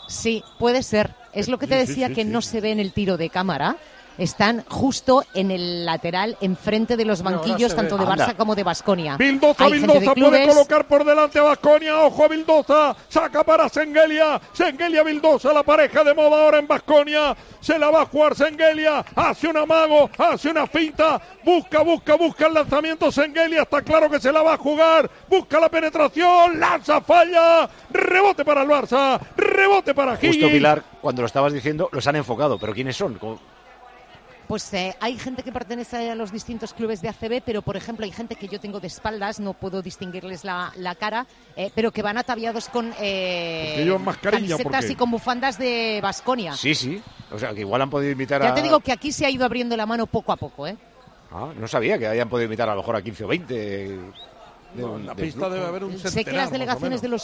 Sí, puede ser. Es lo que te decía que no se ve en el tiro de cámara. Están justo en el lateral, enfrente de los banquillos, tanto de Barça como de Baskonia. Vildoza puede colocar por delante a Baskonia. Ojo a Vildoza, saca para Sengelia. Sengelia, Vildoza, la pareja de moda ahora en Baskonia. Se la va a jugar Sengelia. Hace un amago, hace una finta. Busca el lanzamiento. Sengelia está claro que se la va a jugar. Busca la penetración, lanza, falla. Rebote para el Barça, rebote para Higgins. Justo, Pilar, cuando lo estabas diciendo, los han enfocado. ¿Pero quiénes son? Pues hay gente que pertenece a los distintos clubes de ACB, pero por ejemplo hay gente que yo tengo de espaldas, no puedo distinguirles la cara, pero que van ataviados con camisetas y con bufandas de Baskonia. Sí, o sea que igual han podido invitar Ya te digo que aquí se ha ido abriendo la mano poco a poco, no sabía que hayan podido invitar a lo mejor a 15 o 20... en la pista debe haber un centenar, sé que las delegaciones de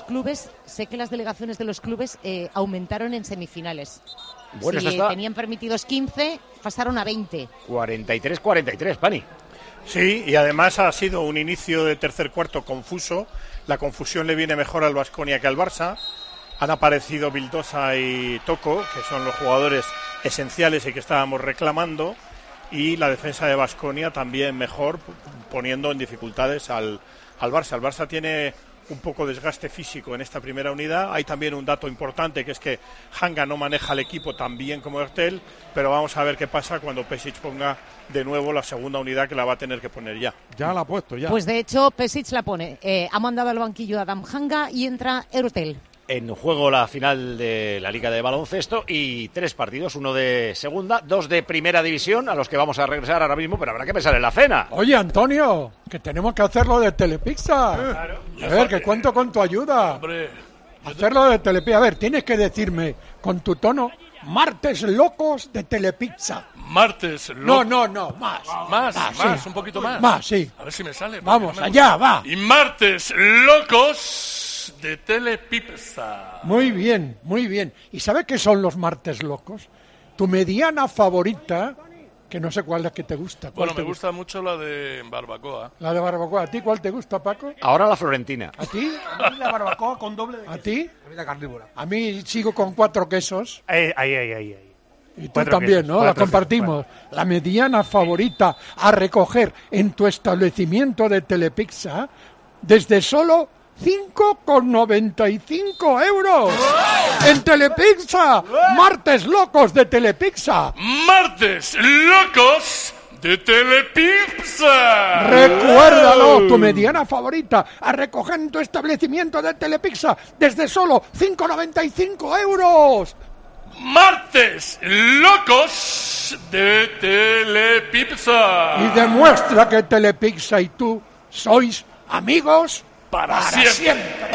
los clubes aumentaron en semifinales. Bueno, si tenían permitidos 15, pasaron a 20. 43-43, Pani. Sí, y además ha sido un inicio de tercer cuarto confuso. La confusión le viene mejor al Baskonia que al Barça. Han aparecido Vildoza y Toko, que son los jugadores esenciales y que estábamos reclamando. Y la defensa de Baskonia también mejor, poniendo en dificultades al Barça. El Barça tiene un poco de desgaste físico en esta primera unidad. Hay también un dato importante, que es que Hanga no maneja el equipo tan bien como Ertel, pero vamos a ver qué pasa cuando Pesic ponga de nuevo la segunda unidad, que la va a tener que poner ya. Ya la ha puesto, ya. Pues de hecho Pesic la pone. Ha mandado al banquillo a Adam Hanga y entra Ertel. En juego la final de la Liga de Baloncesto y 3 partidos, 1 de segunda, 2 de primera división, a los que vamos a regresar ahora mismo, pero habrá que pensar en la cena. Oye, Antonio, que tenemos que hacerlo de Telepizza. Claro. A ver, que cuento con tu ayuda. Hombre, hacerlo de Telepizza. A ver, tienes que decirme con tu tono, martes locos de Telepizza. Martes locos. No, más, sí. Un poquito más. Más, sí. A ver si me sale. Vamos, allá, va. Y martes locos de Telepizza. Muy bien. ¿Y sabes qué son los martes locos? Tu mediana favorita, que no sé cuál es la que te gusta. Bueno, me gusta mucho la de barbacoa. La de barbacoa. ¿A ti cuál te gusta, Paco? Ahora la florentina. ¿A ti? A mí la barbacoa con doble de queso. ¿A ti? A mí la carnívora. A mí sigo con 4 quesos. Ahí. Y tú también, ¿no? La compartimos. La mediana favorita a recoger en tu establecimiento de Telepizza desde solo 5,95 euros. En Telepizza. Martes locos de Telepizza. Martes locos de Telepizza. Recuérdalo, tu mediana favorita a recoger en tu establecimiento de Telepizza desde solo 5,95 euros. Martes locos de Telepizza. Y demuestra que Telepizza y tú sois amigos para siempre.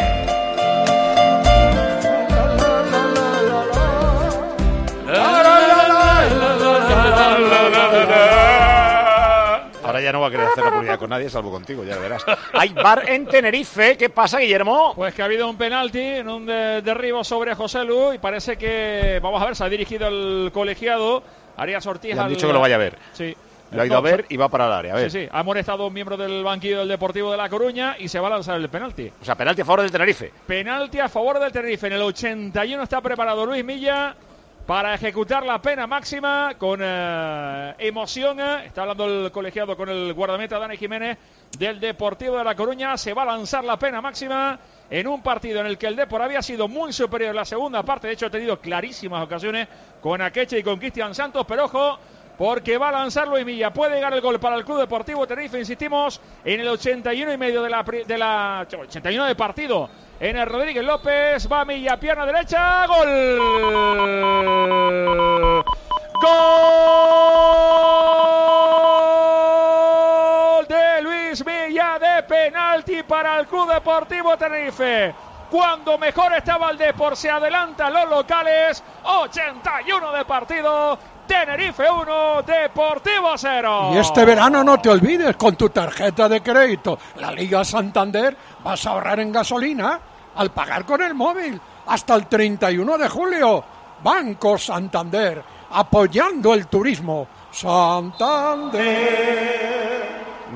Ahora ya no va a querer hacer la publicidad con nadie, salvo contigo, ya verás. Hay bar en Tenerife. ¿Qué pasa, Guillermo? Pues que ha habido un penalti en un derribo sobre José Lu y parece que, vamos a ver, se ha dirigido el colegiado Arias Ortiz. Le han dicho que lo vaya a ver. Sí. Lo ha ido a ver y va para el área. A ver. Sí. Ha molestado a un miembro del banquillo del Deportivo de La Coruña y se va a lanzar el penalti. O sea, penalti a favor del Tenerife. Penalti a favor del Tenerife. En el 81 está preparado Luis Milla para ejecutar la pena máxima con emoción. Está hablando el colegiado con el guardameta Dani Jiménez del Deportivo de La Coruña. Se va a lanzar la pena máxima en un partido en el que el Depor había sido muy superior en la segunda parte. De hecho, ha tenido clarísimas ocasiones con Akeche y con Cristian Santos. Pero ojo, porque va a lanzar Luis Milla. Puede llegar el gol para el Club Deportivo Tenerife, insistimos, en el 81 y medio de la 81 de partido. En el Rodríguez López, va Milla, pierna derecha, gol. Gol de Luis Milla de penalti para el Club Deportivo Tenerife. Cuando mejor estaba el Depor, se adelantan los locales. 81 de partido. Tenerife 1, Deportivo 0. Y este verano no te olvides, con tu tarjeta de crédito, la Liga Santander, vas a ahorrar en gasolina al pagar con el móvil hasta el 31 de julio. Banco Santander, apoyando el turismo. Santander.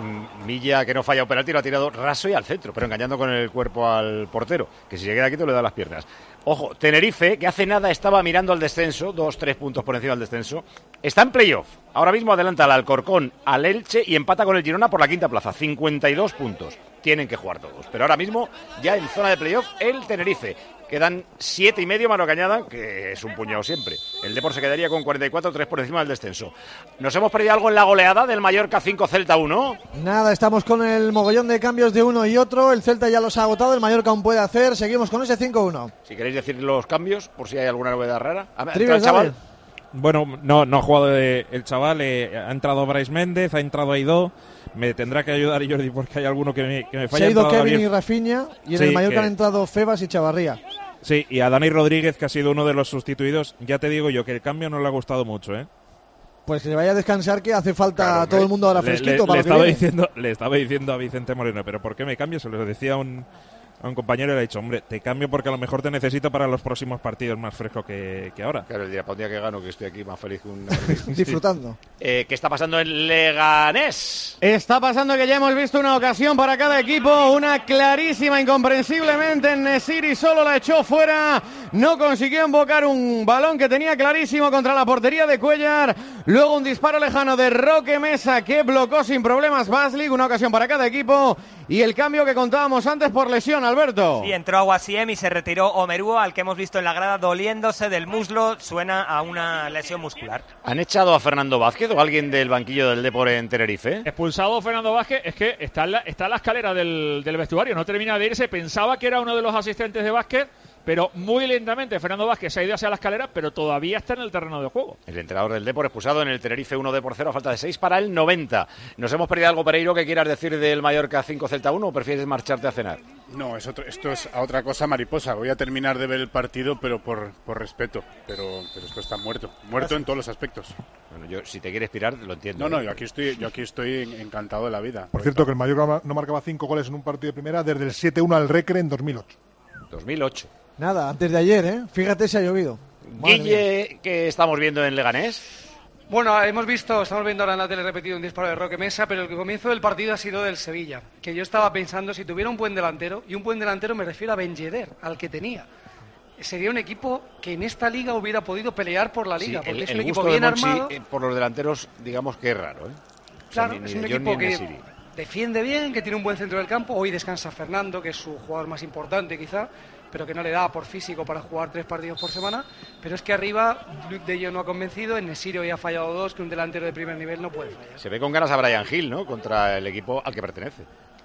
Milla, que no falla un penalti, lo ha tirado raso y al centro, pero engañando con el cuerpo al portero, que si se queda quieto le da las piernas. Ojo, Tenerife, que hace nada estaba mirando al descenso, 2-3 puntos por encima del descenso, está en playoff. Ahora mismo adelanta al Alcorcón, al Elche y empata con el Girona por la quinta plaza, 52 puntos. Tienen que jugar todos, pero ahora mismo ya en zona de playoff el Tenerife. Quedan 7,5 Mano Cañada, que es un puñado siempre. El Depor se quedaría con 44, 3 por encima del descenso. ¿Nos hemos perdido algo en la goleada del Mallorca 5 Celta 1? Nada, estamos con el mogollón de cambios de uno y otro. El Celta ya los ha agotado, el Mallorca aún puede hacer. Seguimos con ese 5-1. Si queréis decir los cambios, por si hay alguna novedad rara. Trives, chaval. Bueno, no ha jugado el chaval, ha entrado Brais Méndez, ha entrado Aidó. Me tendrá que ayudar Jordi porque hay alguno que me falla. Se ha ido Kevin y Rafinha y en el Mallorca han entrado Febas y Chavarría. Sí, y a Dani Rodríguez, que ha sido uno de los sustituidos, ya te digo yo que el cambio no le ha gustado mucho, ¿eh? Pues que se vaya a descansar, que hace falta a todo el mundo ahora fresquito. Le estaba diciendo a Vicente Moreno, pero ¿por qué me cambio? Se lo decía a un compañero y le ha dicho, hombre, te cambio porque a lo mejor te necesito para los próximos partidos más fresco que ahora. Claro, el día que gano, que estoy aquí más feliz que un... Disfrutando. ¿Qué está pasando en Leganés? Está pasando que ya hemos visto una ocasión para cada equipo, una clarísima, incomprensiblemente, en Nesiri solo la echó fuera, no consiguió invocar un balón que tenía clarísimo contra la portería de Cuellar, luego un disparo lejano de Roque Mesa que blocó sin problemas Baslik, una ocasión para cada equipo, y el cambio que contábamos antes por lesión, Alberto. Sí, entró Aguasiem y se retiró Omerúa, al que hemos visto en la grada doliéndose del muslo, suena a una lesión muscular. ¿Han echado a Fernando Vázquez o alguien del banquillo del Depor en Tenerife? Expulsado Fernando Vázquez, es que está en la escalera del vestuario, no termina de irse, pensaba que era uno de los asistentes de Vázquez, pero muy lentamente Fernando Vázquez se ha ido hacia la escalera, pero todavía está en el terreno de juego. El entrenador del Depor expulsado en el Tenerife 1-0 a falta de 6 para el 90. ¿Nos hemos perdido algo, Pereiro, que quieras decir del Mallorca 5 Celta 1 o prefieres marcharte a cenar? No, esto es a otra cosa mariposa. Voy a terminar de ver el partido, pero por respeto. Pero esto está muerto en todos los aspectos. Bueno, yo si te quieres pirar lo entiendo. No, yo aquí estoy encantado de la vida. Por cierto, que el Mallorca no marcaba 5 goles en un partido de primera desde el 7-1 al Recre en 2008. 2008. Nada, antes de ayer, ¿eh? Fíjate si ha llovido. Guille, ¿qué estamos viendo en Leganés? Bueno, estamos viendo ahora en la tele repetido un disparo de Roque Mesa, pero el comienzo del partido ha sido del Sevilla, que yo estaba pensando si tuviera un buen delantero, y un buen delantero me refiero a Ben Yedder, al que tenía. Sería un equipo que en esta liga hubiera podido pelear por la liga, porque es un equipo bien armado. Por los delanteros, digamos que es raro, ¿eh? Claro, es un equipo que defiende bien, que tiene un buen centro del campo. Hoy descansa Fernando, que es su jugador más importante quizá, pero que no le da por físico para jugar 3 partidos por semana. Pero es que arriba Luke de Jong no ha convencido, en Nesiri hoy ha fallado 2, que un delantero de primer nivel no puede fallar. Se ve con ganas a Brian Hill, ¿no? Contra el equipo al que pertenece.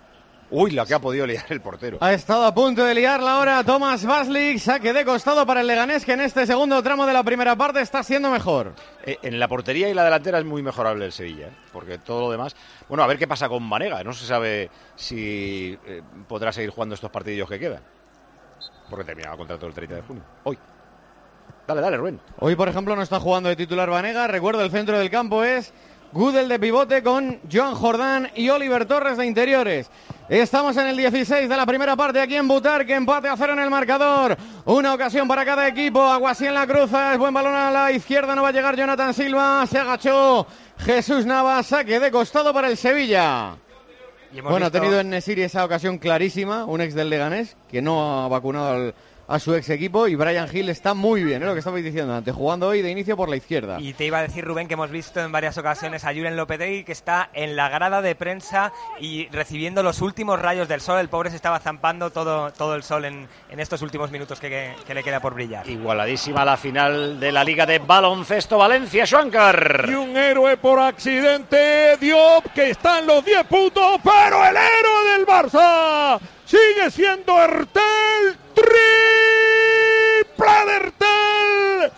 Uy, la que ha podido liar el portero. Ha estado a punto de liarla ahora Tomás Baslik, saque de costado para el Leganés, que en este segundo tramo de la primera parte está siendo mejor. En la portería y la delantera es muy mejorable el Sevilla, ¿eh? Porque todo lo demás... Bueno, a ver qué pasa con Banega, no se sabe si podrá seguir jugando estos partidillos que quedan. Porque terminaba contrato el 30 de junio. Hoy. Dale, Rubén. Hoy, por ejemplo, no está jugando de titular Banega. Recuerdo, el centro del campo es Gudel de pivote con Joan Jordán y Oliver Torres de interiores. Estamos en el 16 de la primera parte aquí en Butarque, empate a 0 en el marcador. Una ocasión para cada equipo. Aguasí en la cruza, es buen balón a la izquierda, no va a llegar Jonathan Silva. Se agachó Jesús Navas, saque de costado para el Sevilla. Bueno, ha tenido en Nesiri esa ocasión clarísima, un ex del Leganés, que no ha vacunado a su ex equipo, y Brian Hill está muy bien, lo que estabais diciendo antes, jugando hoy de inicio por la izquierda. Y te iba a decir, Rubén, que hemos visto en varias ocasiones a Julen Lopetegui, que está en la grada de prensa y recibiendo los últimos rayos del sol. El pobre se estaba zampando todo el sol en estos últimos minutos que le queda por brillar. Igualadísima la final de la Liga de Baloncesto Valencia, Schwankar. Y un héroe por accidente, Diop, que está en los 10 puntos, pero el héroe del Barça sigue siendo Hertel. ¡Triple de Hertel!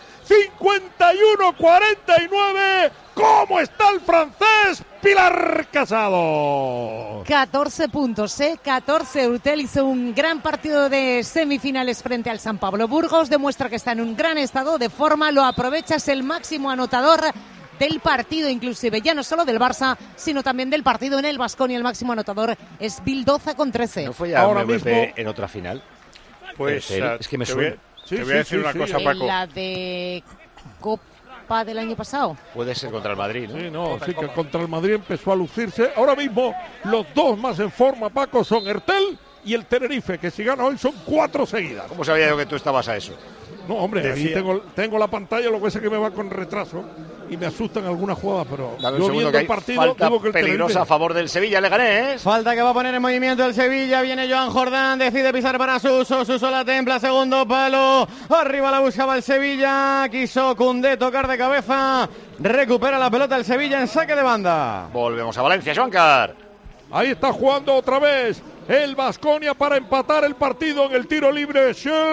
51-49. ¿Cómo está el francés Pilar Casado? 14 puntos, 14. Hertel hizo un gran partido de semifinales frente al San Pablo Burgos. Demuestra que está en un gran estado de forma. Lo aprovecha, es el máximo anotador del partido, inclusive ya no solo del Barça, sino también del partido en el Baskonia. El máximo anotador es Bildoza con 13. ¿No fue ya ahora MVP mismo en otra final? Pues es que me suena. Te voy a decir una cosa, Paco. La de Copa del año pasado? Puede ser contra el Madrid, ¿no? Sí, no, sí que contra el Madrid empezó a lucirse. Ahora mismo los dos más en forma, Paco, son Ertel y el Tenerife, que si gana hoy son 4 seguidas. ¿Cómo sabía yo que tú estabas a eso? No, hombre, ahí tengo la pantalla, lo que pasa es que me va con retraso y me asustan algunas jugadas, pero Dame un yo segundo, viendo que el hay partido falta digo que el peligrosa Tenerife... a favor del Sevilla, Leganés. Falta que va a poner en movimiento el Sevilla, viene Joan Jordán, decide pisar para Suso la templa, segundo palo, arriba la buscaba el Sevilla, quiso Koundé tocar de cabeza, recupera la pelota el Sevilla en saque de banda. Volvemos a Valencia, Joancar. Ahí está jugando otra vez el Baskonia para empatar el partido en el tiro libre.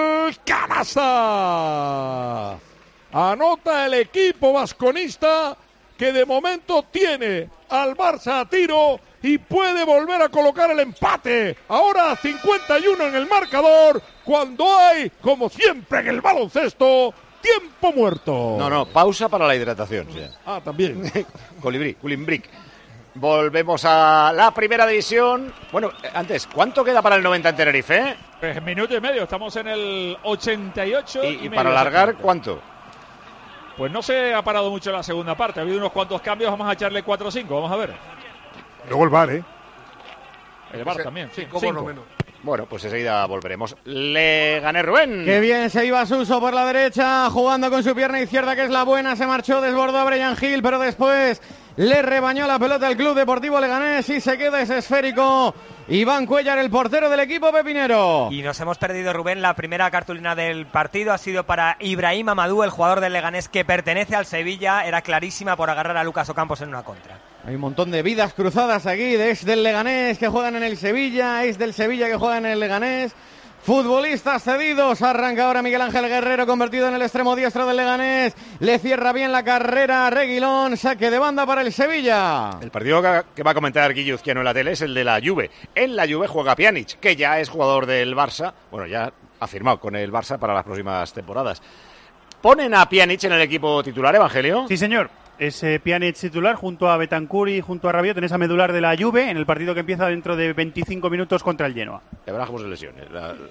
¡Canasta! Anota el equipo vasconista, que de momento tiene al Barça a tiro y puede volver a colocar el empate. Ahora 51 en el marcador, cuando hay, como siempre en el baloncesto, tiempo muerto. No, pausa para la hidratación. Sí. Ah, también. Culimbric. Volvemos a la primera división. Bueno, antes, ¿cuánto queda para el 90 en Tenerife? Pues minuto y medio, estamos en el 88 ¿Y para alargar cuánto? Pues no se ha parado mucho la segunda parte, ha habido unos cuantos cambios, vamos a echarle 4 o 5, vamos a ver. Luego el VAR, ¿eh? El VAR también, sí. 5. Bueno, pues enseguida volveremos. Leganés, Rubén. Qué bien se iba Suso por la derecha, jugando con su pierna izquierda, que es la buena, se marchó, desbordó a Brian Hill, pero después le rebañó la pelota al Club Deportivo Leganés y se queda ese esférico. Iván Cuéllar, el portero del equipo pepinero. Y nos hemos perdido, Rubén, la primera cartulina del partido ha sido para Ibrahim Amadou, el jugador del Leganés que pertenece al Sevilla. Era clarísima por agarrar a Lucas Ocampos en una contra. Hay un montón de vidas cruzadas aquí, de ex del Leganés que juegan en el Sevilla, ex del Sevilla que juegan en el Leganés. Futbolistas cedidos, arranca ahora Miguel Ángel Guerrero, convertido en el extremo diestro del Leganés, le cierra bien la carrera a Reguilón, saque de banda para el Sevilla. El partido que va a comentar Guillo Uzquiano en la tele es el de la Juve. En la Juve juega Pjanic, que ya es jugador del Barça, bueno, ya ha firmado con el Barça para las próximas temporadas. ¿Ponen a Pjanic en el equipo titular, Evangelio? Sí, señor. Es Pjanic titular junto a Bentancur y junto a Rabiot en esa medular de la Juve en el partido que empieza dentro de 25 minutos contra el Genoa. Ya verás cómo se lesione.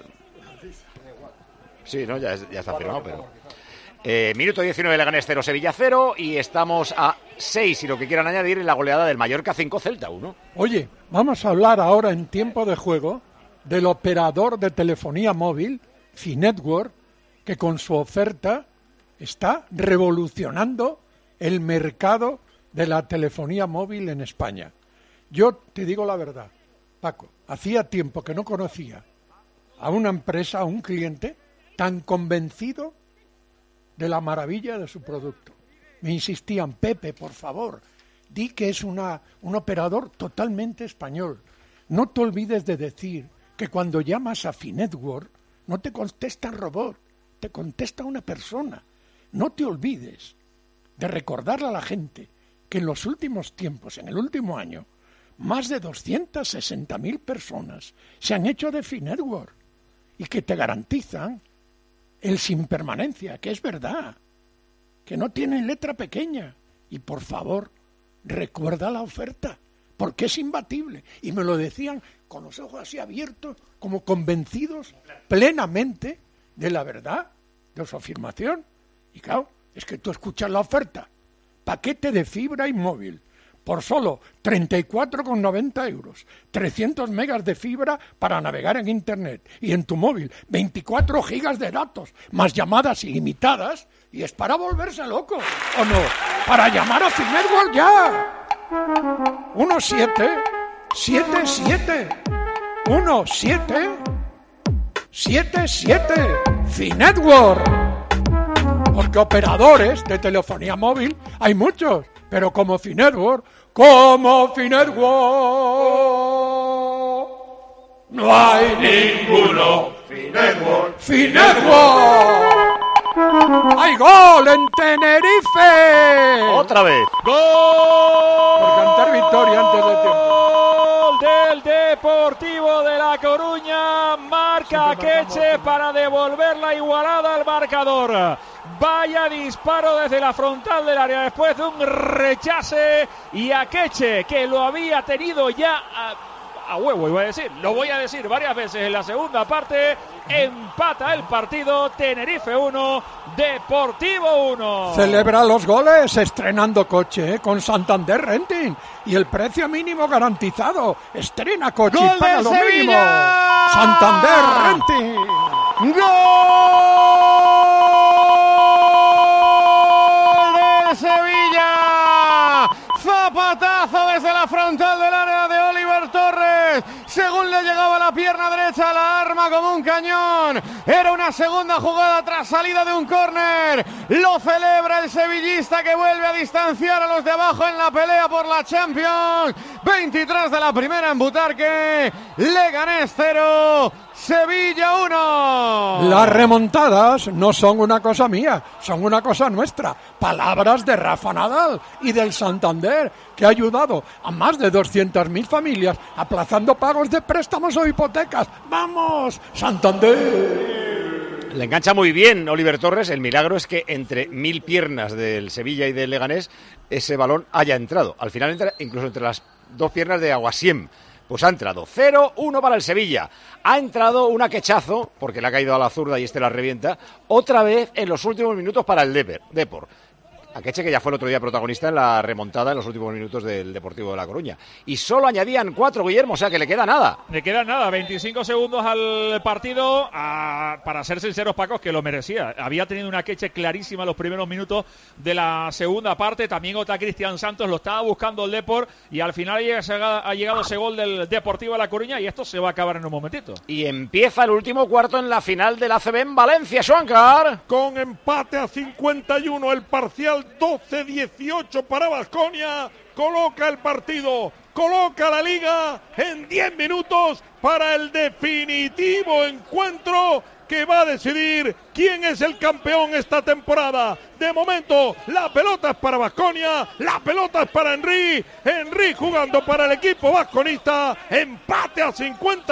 Sí, no, ya está firmado, pero... minuto 19, Leganés 0, Sevilla 0 y estamos a 6, si lo que quieran añadir, en la goleada del Mallorca 5, Celta 1. Oye, vamos a hablar ahora en tiempo de juego del operador de telefonía móvil, Finetwork, que con su oferta está revolucionando el mercado de la telefonía móvil en España. Yo te digo la verdad, Paco, hacía tiempo que no conocía a una empresa, a un cliente tan convencido de la maravilla de su producto. Me insistían, Pepe, por favor, di que es un operador totalmente español. No te olvides de decir que cuando llamas a Finetwork no te contesta un robot, te contesta una persona. No te olvides de recordarle a la gente que en los últimos tiempos, en el último año, más de 260.000 personas se han hecho de Finetwork y que te garantizan el sin permanencia, que es verdad, que no tienen letra pequeña. Y por favor, recuerda la oferta, porque es imbatible. Y me lo decían con los ojos así abiertos, como convencidos plenamente de la verdad de su afirmación. Y claro, es que tú escuchas la oferta. Paquete de fibra y móvil por solo 34,90 euros. 300 megas de fibra para navegar en Internet. Y en tu móvil, 24 gigas de datos, más llamadas ilimitadas. Y es para volverse loco, ¿o no? Para llamar a Finetwork ya. 1777 1777 Finetwork. Porque operadores de telefonía móvil hay muchos, pero como Finetwork, no hay ninguno. Finetwork. ¡Hay gol en Tenerife! ¡Otra vez! ¡Gol! Por cantar victoria antes de tiempo. Del Deportivo de La Coruña, marca Akeche para devolver la igualada al marcador. Vaya disparo desde la frontal del área después de un rechace, y Akeche, que lo había tenido ya a huevo, iba a decir. Lo voy a decir varias veces en la segunda parte. Empata el partido. Tenerife 1, Deportivo 1. Celebra los goles estrenando coche con Santander Renting. Y el precio mínimo garantizado. Estrena coche y paga lo mínimo. Santander Renting. ¡Gol del Sevilla! Zapatazo desde la frontal del área de Oliver Torres. Según le llegaba la pierna derecha, la arma como un cañón. Era una segunda jugada tras salida de un córner. Lo celebra el sevillista, que vuelve a distanciar a los de abajo en la pelea por la Champions. 23 de la primera en Butarque. Leganés 0, Sevilla 1. Las remontadas no son una cosa mía, son una cosa nuestra. Palabras de Rafa Nadal y del Santander, que ha ayudado a más de 200.000 familias aplazando pagos de préstamos o hipotecas. ¡Vamos, Santander! Le engancha muy bien Oliver Torres. El milagro es que entre 1000 piernas del Sevilla y del Leganés ese balón haya entrado. Al final entra incluso entre las dos piernas de Aguasiem. Pues ha entrado 0-1 para el Sevilla. Ha entrado un aquechazo, porque le ha caído a la zurda y la revienta, otra vez en los últimos minutos para el Depor. Aqueche, que ya fue el otro día protagonista en la remontada en los últimos minutos del Deportivo de La Coruña. Y solo añadían 4, Guillermo, o sea que le queda nada. Le quedan nada, 25 segundos al partido. Para ser sinceros, Paco, que lo merecía. Había tenido una Aqueche clarísima en los primeros minutos de la segunda parte. También otra Cristian Santos, lo estaba buscando el Depor. Y al final ha llegado ese gol del Deportivo de La Coruña. Y esto se va a acabar en un momentito. Y empieza el último cuarto en la final del ACB en Valencia, Schwankar. Con empate a 51, el parcial 12-18 para Baskonia. Coloca el partido, coloca la liga en 10 minutos para el definitivo encuentro que va a decidir quién es el campeón esta temporada. De momento, la pelota es para Baskonia, la pelota es para Henry jugando para el equipo vasconista. Empate a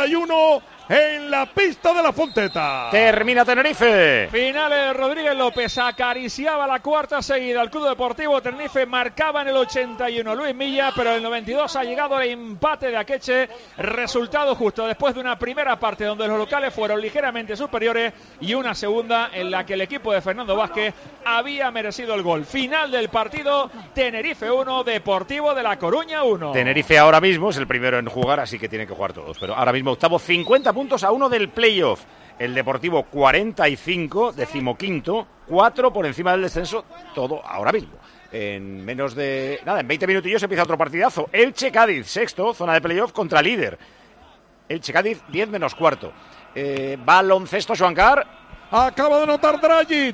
51 en la pista de la Fonteta. Termina Tenerife. Finales, Rodríguez López acariciaba la cuarta seguida. El Club Deportivo Tenerife marcaba en el 81 Luis Milla, pero en el 92 ha llegado el empate de Aqueche. Resultado justo después de una primera parte donde los locales fueron ligeramente superiores y una segunda en la que el equipo de Fernando Vázquez había merecido el gol. Final del partido, Tenerife 1, Deportivo de La Coruña 1. Tenerife ahora mismo es el primero en jugar, así que tiene que jugar todos. Pero ahora mismo octavo, 50 puntos a 1 del playoff. El Deportivo 45, 15º, 4 por encima del descenso, todo ahora mismo. En menos de nada, en 20 minutillos empieza otro partidazo. Elche Cádiz, sexto, zona de playoff contra líder. Elche Cádiz 10 menos cuarto. Baloncesto, Schwankar. Acaba de anotar Dragic,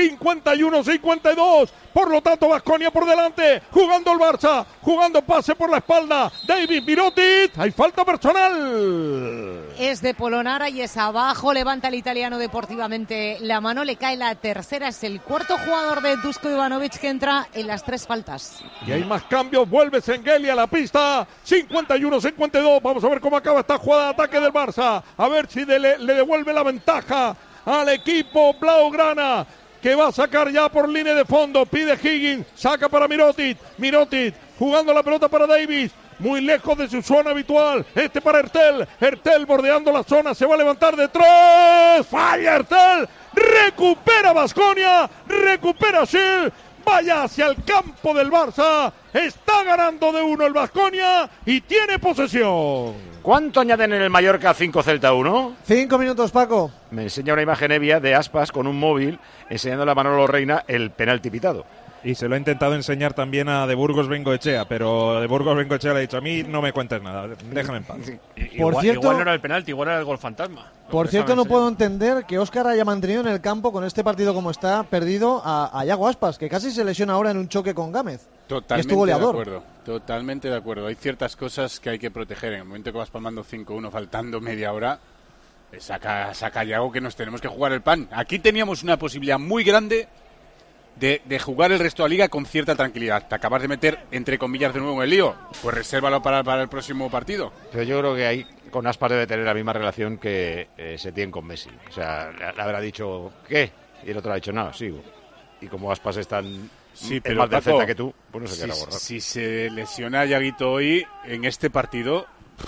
51-52, por lo tanto Baskonia por delante, jugando el Barça, jugando pase por la espalda, David Mirotic, hay falta personal. Es de Polonara y es abajo, levanta el italiano deportivamente la mano, le cae la tercera, es el cuarto jugador de Dusko Ivanovic que entra en las 3 faltas. Y hay más cambios, vuelve Sengeli a la pista, 51-52, vamos a ver cómo acaba esta jugada de ataque del Barça, a ver si le devuelve la ventaja al equipo blaugrana, que va a sacar ya por línea de fondo, pide Higgins, saca para Mirotic, jugando la pelota para Davis, muy lejos de su zona habitual, para Hertel bordeando la zona, se va a levantar de 3, falla Hertel, recupera Baskonia, recupera Schill, vaya hacia el campo del Barça, está ganando de 1 el Baskonia y tiene posesión. ¿Cuánto añaden en el Mallorca 5 Celta 1? 5 minutos, Paco. Me enseña una imagen Evia de Aspas con un móvil enseñándole a Manolo Reina el penalti pitado. Y se lo he intentado enseñar también a De Burgos Bengoechea, pero De Burgos Bengoechea le ha dicho: a mí no me cuentes nada, déjame en paz. Igual no era el penalti, igual era el gol fantasma. Por cierto, no puedo entender que Óscar haya mantenido en el campo con este partido como está, perdido a Iago Aspas, que casi se lesiona ahora en un choque con Gámez. Totalmente es tu goleador. de acuerdo, totalmente de acuerdo. Hay ciertas cosas que hay que proteger. En el momento que vas palmando 5-1 faltando media hora, saca a Iago, que nos tenemos que jugar el pan. Aquí teníamos una posibilidad muy grande de jugar el resto de la liga con cierta tranquilidad. Te acabas de meter, entre comillas, de nuevo en el lío. Pues resérvalo para el próximo partido. Pero yo creo que ahí con Aspas debe tener la misma relación que Setién con Messi. O sea, le habrá dicho ¿qué? Y el otro ha dicho nada, sigo. Y como Aspas es tan más de Celta que tú, pues no se quiera borrar. Si se lesiona a Iaguito hoy en este partido, va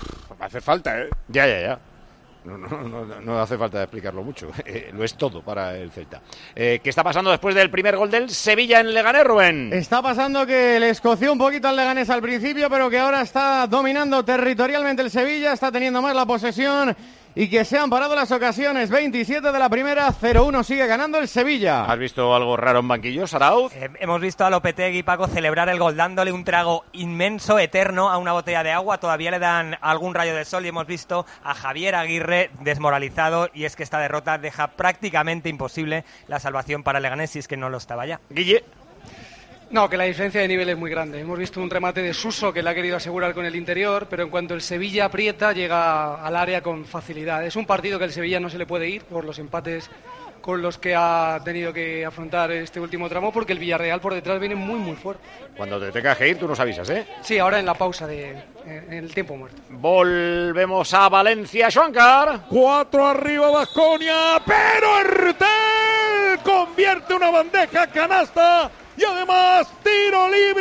hace falta, ¿eh? Ya. No hace falta explicarlo mucho. Lo es todo para el Celta. ¿Qué está pasando después del primer gol del Sevilla en Leganés, Rubén? Está pasando que le escoció un poquito al Leganés al principio, pero que ahora está dominando territorialmente el Sevilla, está teniendo más la posesión y que se han parado las ocasiones. 27 de la primera, 0-1 sigue ganando el Sevilla. ¿Has visto algo raro en banquillos, Arauz? Hemos visto a Lopetegui, Paco, celebrar el gol dándole un trago inmenso, eterno, a una botella de agua. Todavía le dan algún rayo de sol y hemos visto a Javier Aguirre desmoralizado, y es que esta derrota deja prácticamente imposible la salvación para el Leganés, si es que no lo estaba ya. Guille. No, que la diferencia de nivel es muy grande. Hemos visto un remate de Suso que le ha querido asegurar con el interior, pero en cuanto el Sevilla aprieta, llega al área con facilidad. Es un partido que el Sevilla no se le puede ir por los empates con los que ha tenido que afrontar este último tramo, porque el Villarreal por detrás viene muy, muy fuerte. Cuando te tengas que ir, tú nos avisas, ¿eh? Sí, ahora en la pausa, en el tiempo muerto. Volvemos a Valencia, Schwankar. 4 arriba Baskonia, pero Ertel convierte una bandeja canasta. Y además, tiro libre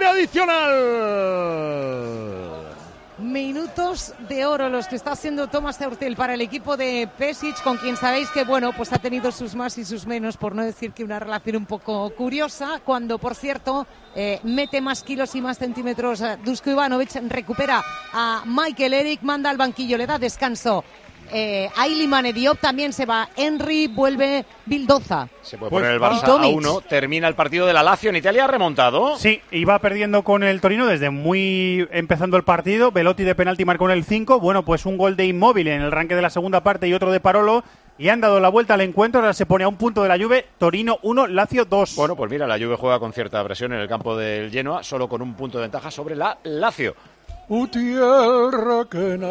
adicional. Minutos de oro los que está haciendo Thomas Ertel para el equipo de Pesic, con quien sabéis que, bueno, pues ha tenido sus más y sus menos, por no decir que una relación un poco curiosa, cuando, por cierto, mete más kilos y más centímetros Dusko Ivanovic, recupera a Michael Eric, manda al banquillo, le da descanso. Ailiman Diop, también se va Henry, vuelve Vildoza. Se puede poner el Barça a 1, termina el partido de la Lazio en Italia, ha remontado. Sí, iba perdiendo con el Torino desde muy empezando el partido. Belotti de penalti marcó en el 5. Bueno, pues un gol de Immobile en el arranque de la segunda parte y otro de Parolo. Y han dado la vuelta al encuentro, ahora se pone a un punto de la Juve, Torino 1, Lazio 2. Bueno, pues mira, la Juve juega con cierta presión en el campo del Genoa, solo con un punto de ventaja sobre la Lazio. Utiel Requena,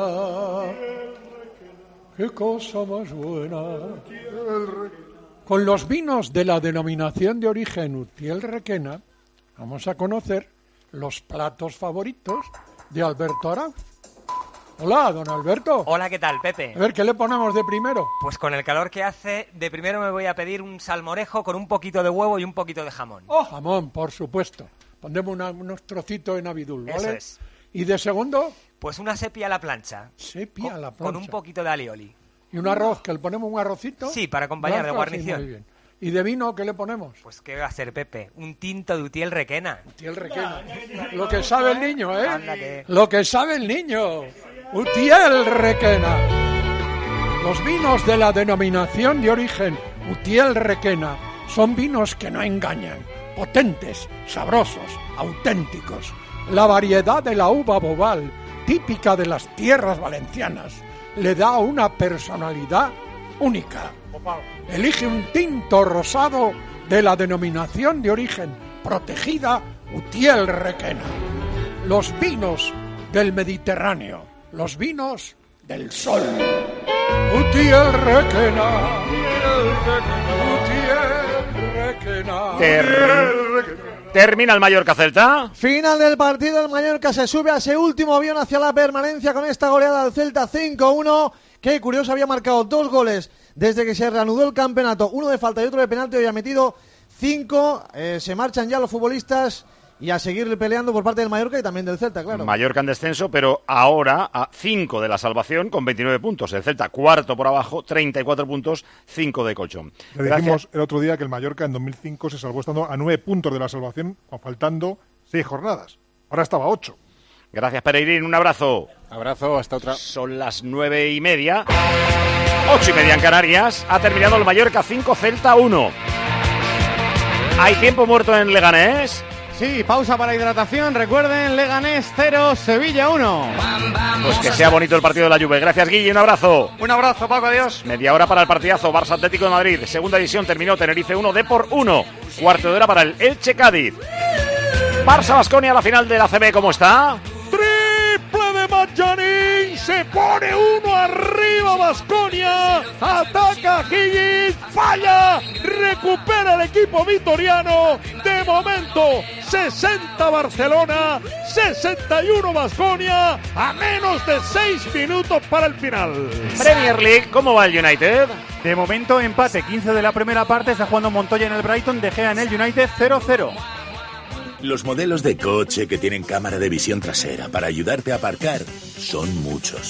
qué cosa más buena. Con los vinos de la denominación de origen Utiel Requena, vamos a conocer los platos favoritos de Alberto Arauz. Hola, don Alberto. Hola, ¿qué tal, Pepe? A ver, ¿qué le ponemos de primero? Pues con el calor que hace, de primero me voy a pedir un salmorejo con un poquito de huevo y un poquito de jamón. Oh, jamón, por supuesto. Pondremos unos trocitos en abidul, ¿vale? Eso es. ¿Y de segundo? Pues una sepia a la plancha. Sepia a la plancha. Con un poquito de alioli. ¿Y un arroz? ¿Que le ponemos un arrocito? Sí, para acompañar de guarnición. Sí, muy bien. ¿Y de vino qué le ponemos? Pues ¿qué va a ser, Pepe? Un tinto de Utiel Requena. Utiel Requena. Lo que sabe el niño, ¿eh? Anda que... Lo que sabe el niño. Utiel Requena. Los vinos de la denominación de origen Utiel Requena son vinos que no engañan, potentes, sabrosos, auténticos. La variedad de la uva bobal, típica de las tierras valencianas, le da una personalidad única. Elige un tinto rosado de la denominación de origen protegida Utiel Requena. Los vinos del Mediterráneo. Los vinos del sol. Utiel Requena. Utiel Requena. Termina el Mallorca-Celta. Final del partido, el Mallorca se sube a ese último avión hacia la permanencia con esta goleada del Celta 5-1. Qué curioso, había marcado 2 goles desde que se reanudó el campeonato. Uno de falta y otro de penalti, hoy ha metido 5. Se marchan ya los futbolistas y a seguir peleando por parte del Mallorca y también del Celta, claro. Mallorca en descenso, pero ahora a 5 de la salvación con 29 puntos. El Celta cuarto por abajo, 34 puntos, 5 de colchón. Le dijimos el otro día que el Mallorca en 2005 se salvó estando a 9 puntos de la salvación, faltando 6 jornadas. Ahora estaba a 8. Gracias, Pereirín. Un abrazo. Abrazo, hasta otra. Son las 9:30. 8:30 en Canarias. Ha terminado el Mallorca 5, Celta 1. ¿Hay tiempo muerto en Leganés? Sí, pausa para hidratación. Recuerden, Leganés 0, Sevilla 1. Pues que sea bonito el partido de la Juve. Gracias, Guille. Un abrazo. Un abrazo, Paco. Adiós. Media hora para el partidazo. Barça Atlético de Madrid. Segunda división terminó. Tenerife 1, Depor 1. Cuarto de hora para el Elche Cádiz. Barça Baskonia, la final de la ACB. ¿Cómo está? Triple de Majanín. Se pone 1 arriba Baskonia. Ataca Higgins. Falla. Recupera el equipo vitoriano. De momento 60 Barcelona, 61 Baskonia, a menos de 6 minutos para el final. Premier League, ¿cómo va el United? De momento empate, 15 de la primera parte, está jugando Montoya en el Brighton, De Gea en el United 0-0. Los modelos de coche que tienen cámara de visión trasera para ayudarte a aparcar son muchos.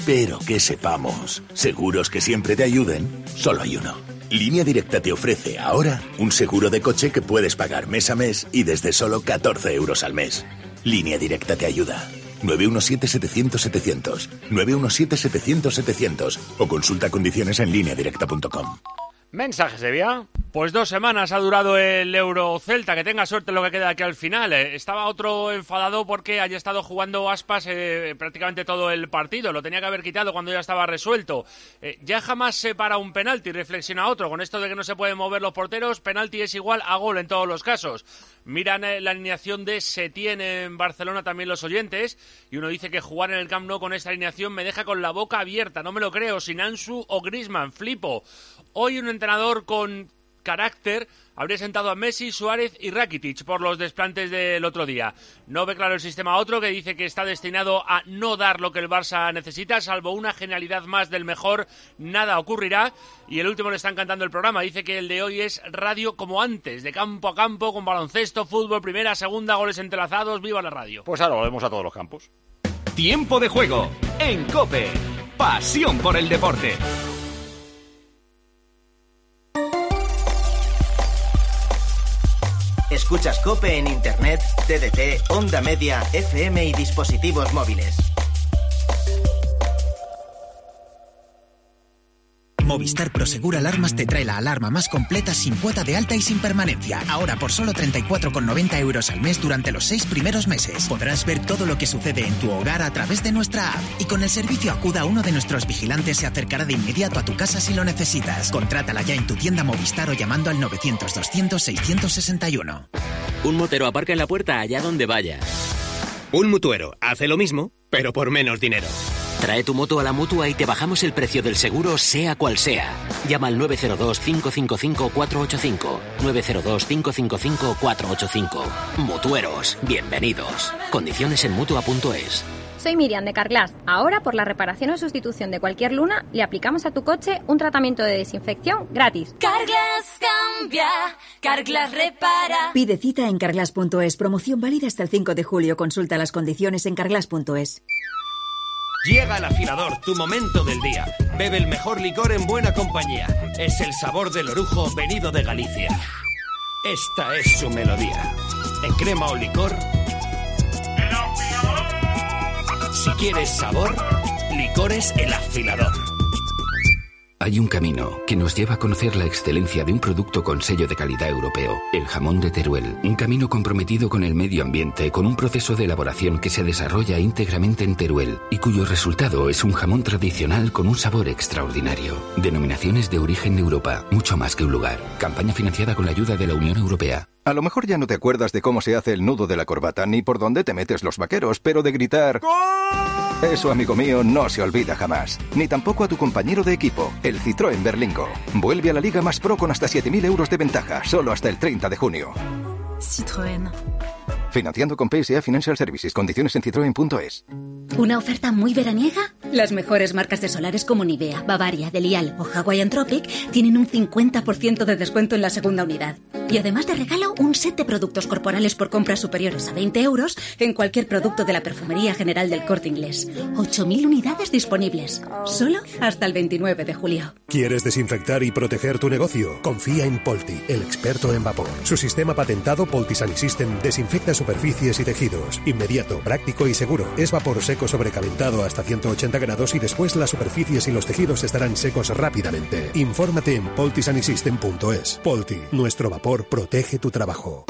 pero que sepamos. Seguros que siempre te ayuden, solo hay uno. Línea Directa te ofrece ahora un seguro de coche que puedes pagar mes a mes y desde solo 14 euros al mes. Línea Directa te ayuda. 917-700-700. 917-700-700. O consulta condiciones en lineadirecta.com. Mensaje, Sevilla. Pues 2 semanas ha durado el Euro-Celta. Que tenga suerte en lo que queda aquí al final. Estaba otro enfadado porque haya estado jugando Aspas prácticamente todo el partido. Lo tenía que haber quitado cuando ya estaba resuelto. Ya jamás se para un penalti, reflexiona otro. Con esto de que no se pueden mover los porteros, penalti es igual a gol en todos los casos. Miran la alineación de Setién en Barcelona también los oyentes. Y uno dice que jugar en el Camp Nou con esta alineación me deja con la boca abierta. No me lo creo. Sin Ansu o Griezmann, flipo. Hoy un entrenador con carácter habría sentado a Messi, Suárez y Rakitic por los desplantes del otro día. No ve claro el sistema otro, que dice que está destinado a no dar lo que el Barça necesita, salvo una genialidad más del mejor, nada ocurrirá. Y el último le está encantando el programa, dice que el de hoy es radio como antes, de campo a campo, con baloncesto, fútbol, primera, segunda, goles entrelazados, viva la radio. Pues ahora volvemos a todos los campos. Tiempo de juego en COPE. Pasión por el deporte. Escuchas COPE en Internet, TDT, Onda Media, FM y dispositivos móviles. Movistar Prosegur Alarmas te trae la alarma más completa sin cuota de alta y sin permanencia. Ahora por solo 34,90 euros al mes durante los 6 primeros meses. Podrás ver todo lo que sucede en tu hogar a través de nuestra app. Y con el servicio Acuda, uno de nuestros vigilantes se acercará de inmediato a tu casa si lo necesitas. Contrátala ya en tu tienda Movistar o llamando al 900-200-661. Un motero aparca en la puerta allá donde vaya. Un mutuero hace lo mismo, pero por menos dinero. Trae tu moto a la Mutua y te bajamos el precio del seguro, sea cual sea. Llama al 902-555-485. 902-555-485. Mutueros, bienvenidos. Condiciones en Mutua.es. Soy Miriam de Carglass. Ahora, por la reparación o sustitución de cualquier luna, le aplicamos a tu coche un tratamiento de desinfección gratis. Carglass cambia, Carglass repara. Pide cita en Carglass.es. Promoción válida hasta el 5 de julio. Consulta las condiciones en Carglass.es. Llega el afilador, tu momento del día. Bebe el mejor licor en buena compañía. Es el sabor del orujo venido de Galicia. Esta es su melodía. En crema o licor. Si quieres sabor, Licores El Afilador. Hay un camino que nos lleva a conocer la excelencia de un producto con sello de calidad europeo, el jamón de Teruel. Un camino comprometido con el medio ambiente, con un proceso de elaboración que se desarrolla íntegramente en Teruel y cuyo resultado es un jamón tradicional con un sabor extraordinario. Denominaciones de origen de Europa, mucho más que un lugar. Campaña financiada con la ayuda de la Unión Europea. A lo mejor ya no te acuerdas de cómo se hace el nudo de la corbata ni por dónde te metes los vaqueros, pero de gritar ¡Gol! Eso, amigo mío, no se olvida jamás. Ni tampoco a tu compañero de equipo, el Citroën Berlingo. Vuelve a la Liga Más Pro con hasta 7.000 euros de ventaja, solo hasta el 30 de junio. Citroën. Financiando con PSA Financial Services. Condiciones en citroen.es. ¿Una oferta muy veraniega? Las mejores marcas de solares como Nivea, Bavaria, Delial o Hawaiian Tropic tienen un 50% de descuento en la segunda unidad. Y además de regalo, un set de productos corporales por compras superiores a 20 euros en cualquier producto de la Perfumería General del Corte Inglés. 8.000 unidades disponibles. Solo hasta el 29 de julio. ¿Quieres desinfectar y proteger tu negocio? Confía en Polti, el experto en vapor. Su sistema patentado Poltisani System desinfecta superficies y tejidos. Inmediato, práctico y seguro. Es vapor seco sobrecalentado hasta 180 grados y después las superficies y los tejidos estarán secos rápidamente. Infórmate en poltisanysystem.es. Polti, nuestro vapor protege tu trabajo.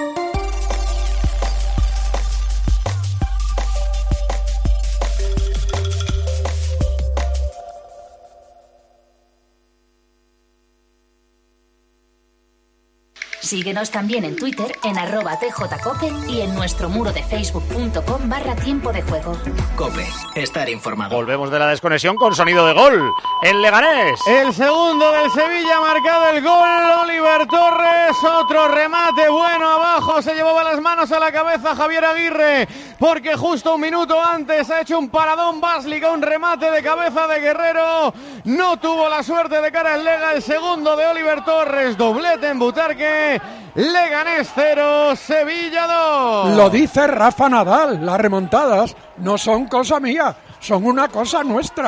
Síguenos también en Twitter en @tjcope y en nuestro muro de facebook.com/tiempo de juego. COPE, estar informado. Volvemos de la desconexión con sonido de gol. El Leganés. El segundo del Sevilla ha marcado el gol. Oliver Torres, otro remate bueno abajo. Se llevaba las manos a la cabeza Javier Aguirre, porque justo un minuto antes ha hecho un paradón Basliga, un remate de cabeza de Guerrero. No tuvo la suerte de cara al Lega. El segundo de Oliver Torres, doblete en Butarque. Leganés 0, Sevilla 2. Lo dice Rafa Nadal, las remontadas no son cosa mía, son una cosa nuestra.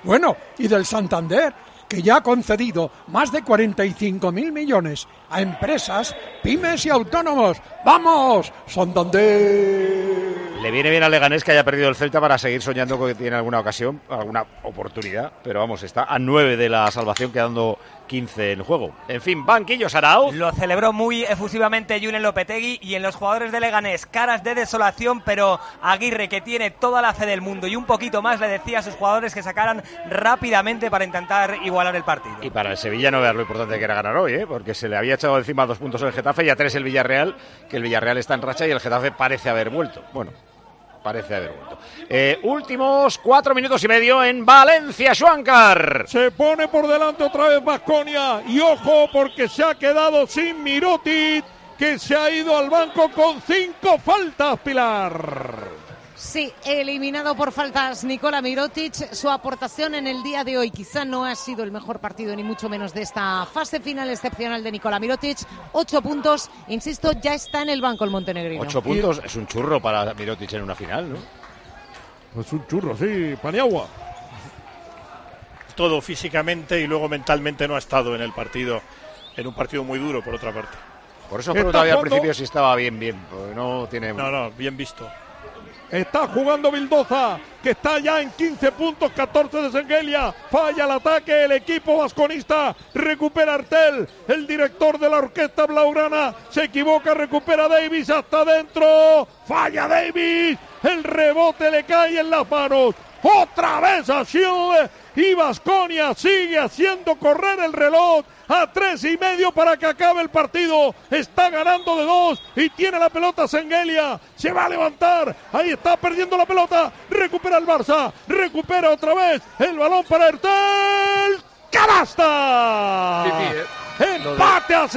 Bueno, y del Santander, que ya ha concedido más de 45.000 millones a empresas, pymes y autónomos. ¡Vamos, Santander! Le viene bien al Leganés que haya perdido el Celta para seguir soñando con que tiene alguna ocasión, alguna oportunidad, pero vamos, está a 9 de la salvación, quedando 15 en juego. En fin, banquillo Sarauz. Lo celebró muy efusivamente Julen Lopetegui, y en los jugadores de Leganés, caras de desolación, pero Aguirre, que tiene toda la fe del mundo y un poquito más, le decía a sus jugadores que sacaran rápidamente para intentar igualar el partido. Y para el Sevilla no veas lo importante que era ganar hoy, porque se le había echado encima 2 puntos el Getafe y a 3 el Villarreal, que el Villarreal está en racha y el Getafe parece haber vuelto. Bueno, parece haber vuelto. Últimos 4 minutos y medio en Valencia, Schwankar. Se pone por delante otra vez Baskonia. Y ojo, porque se ha quedado sin Mirotic, que se ha ido al banco con 5 faltas, Pilar. Sí, eliminado por faltas Nikola Mirotic. Su aportación en el día de hoy quizá no ha sido el mejor partido, ni mucho menos de esta fase final excepcional de Nikola Mirotic. 8 puntos, insisto, ya está en el banco el montenegrino. 8 puntos es un churro para Mirotic en una final, ¿no? Es un churro, sí, Paniagua. Todo físicamente y luego mentalmente no ha estado en el partido, en un partido muy duro, por otra parte. Por eso preguntaba al principio si estaba bien, porque no tiene... No, bien visto. Está jugando Vildoza, que está ya en 15 puntos, 14 de Sengelia. Falla el ataque, el equipo vasconista. Recupera Artel, el director de la orquesta blaugrana. Se equivoca, recupera Davis hasta adentro. Falla Davis, el rebote le cae en las manos. Otra vez a Schilde, y Baskonia sigue haciendo correr el reloj a 3:30 para que acabe el partido. Está ganando de 2 y tiene la pelota Sengelia. Se va a levantar. Ahí está perdiendo la pelota. Recupera el Barça. Recupera otra vez el balón para Ertel. ¡Canasta! Empate a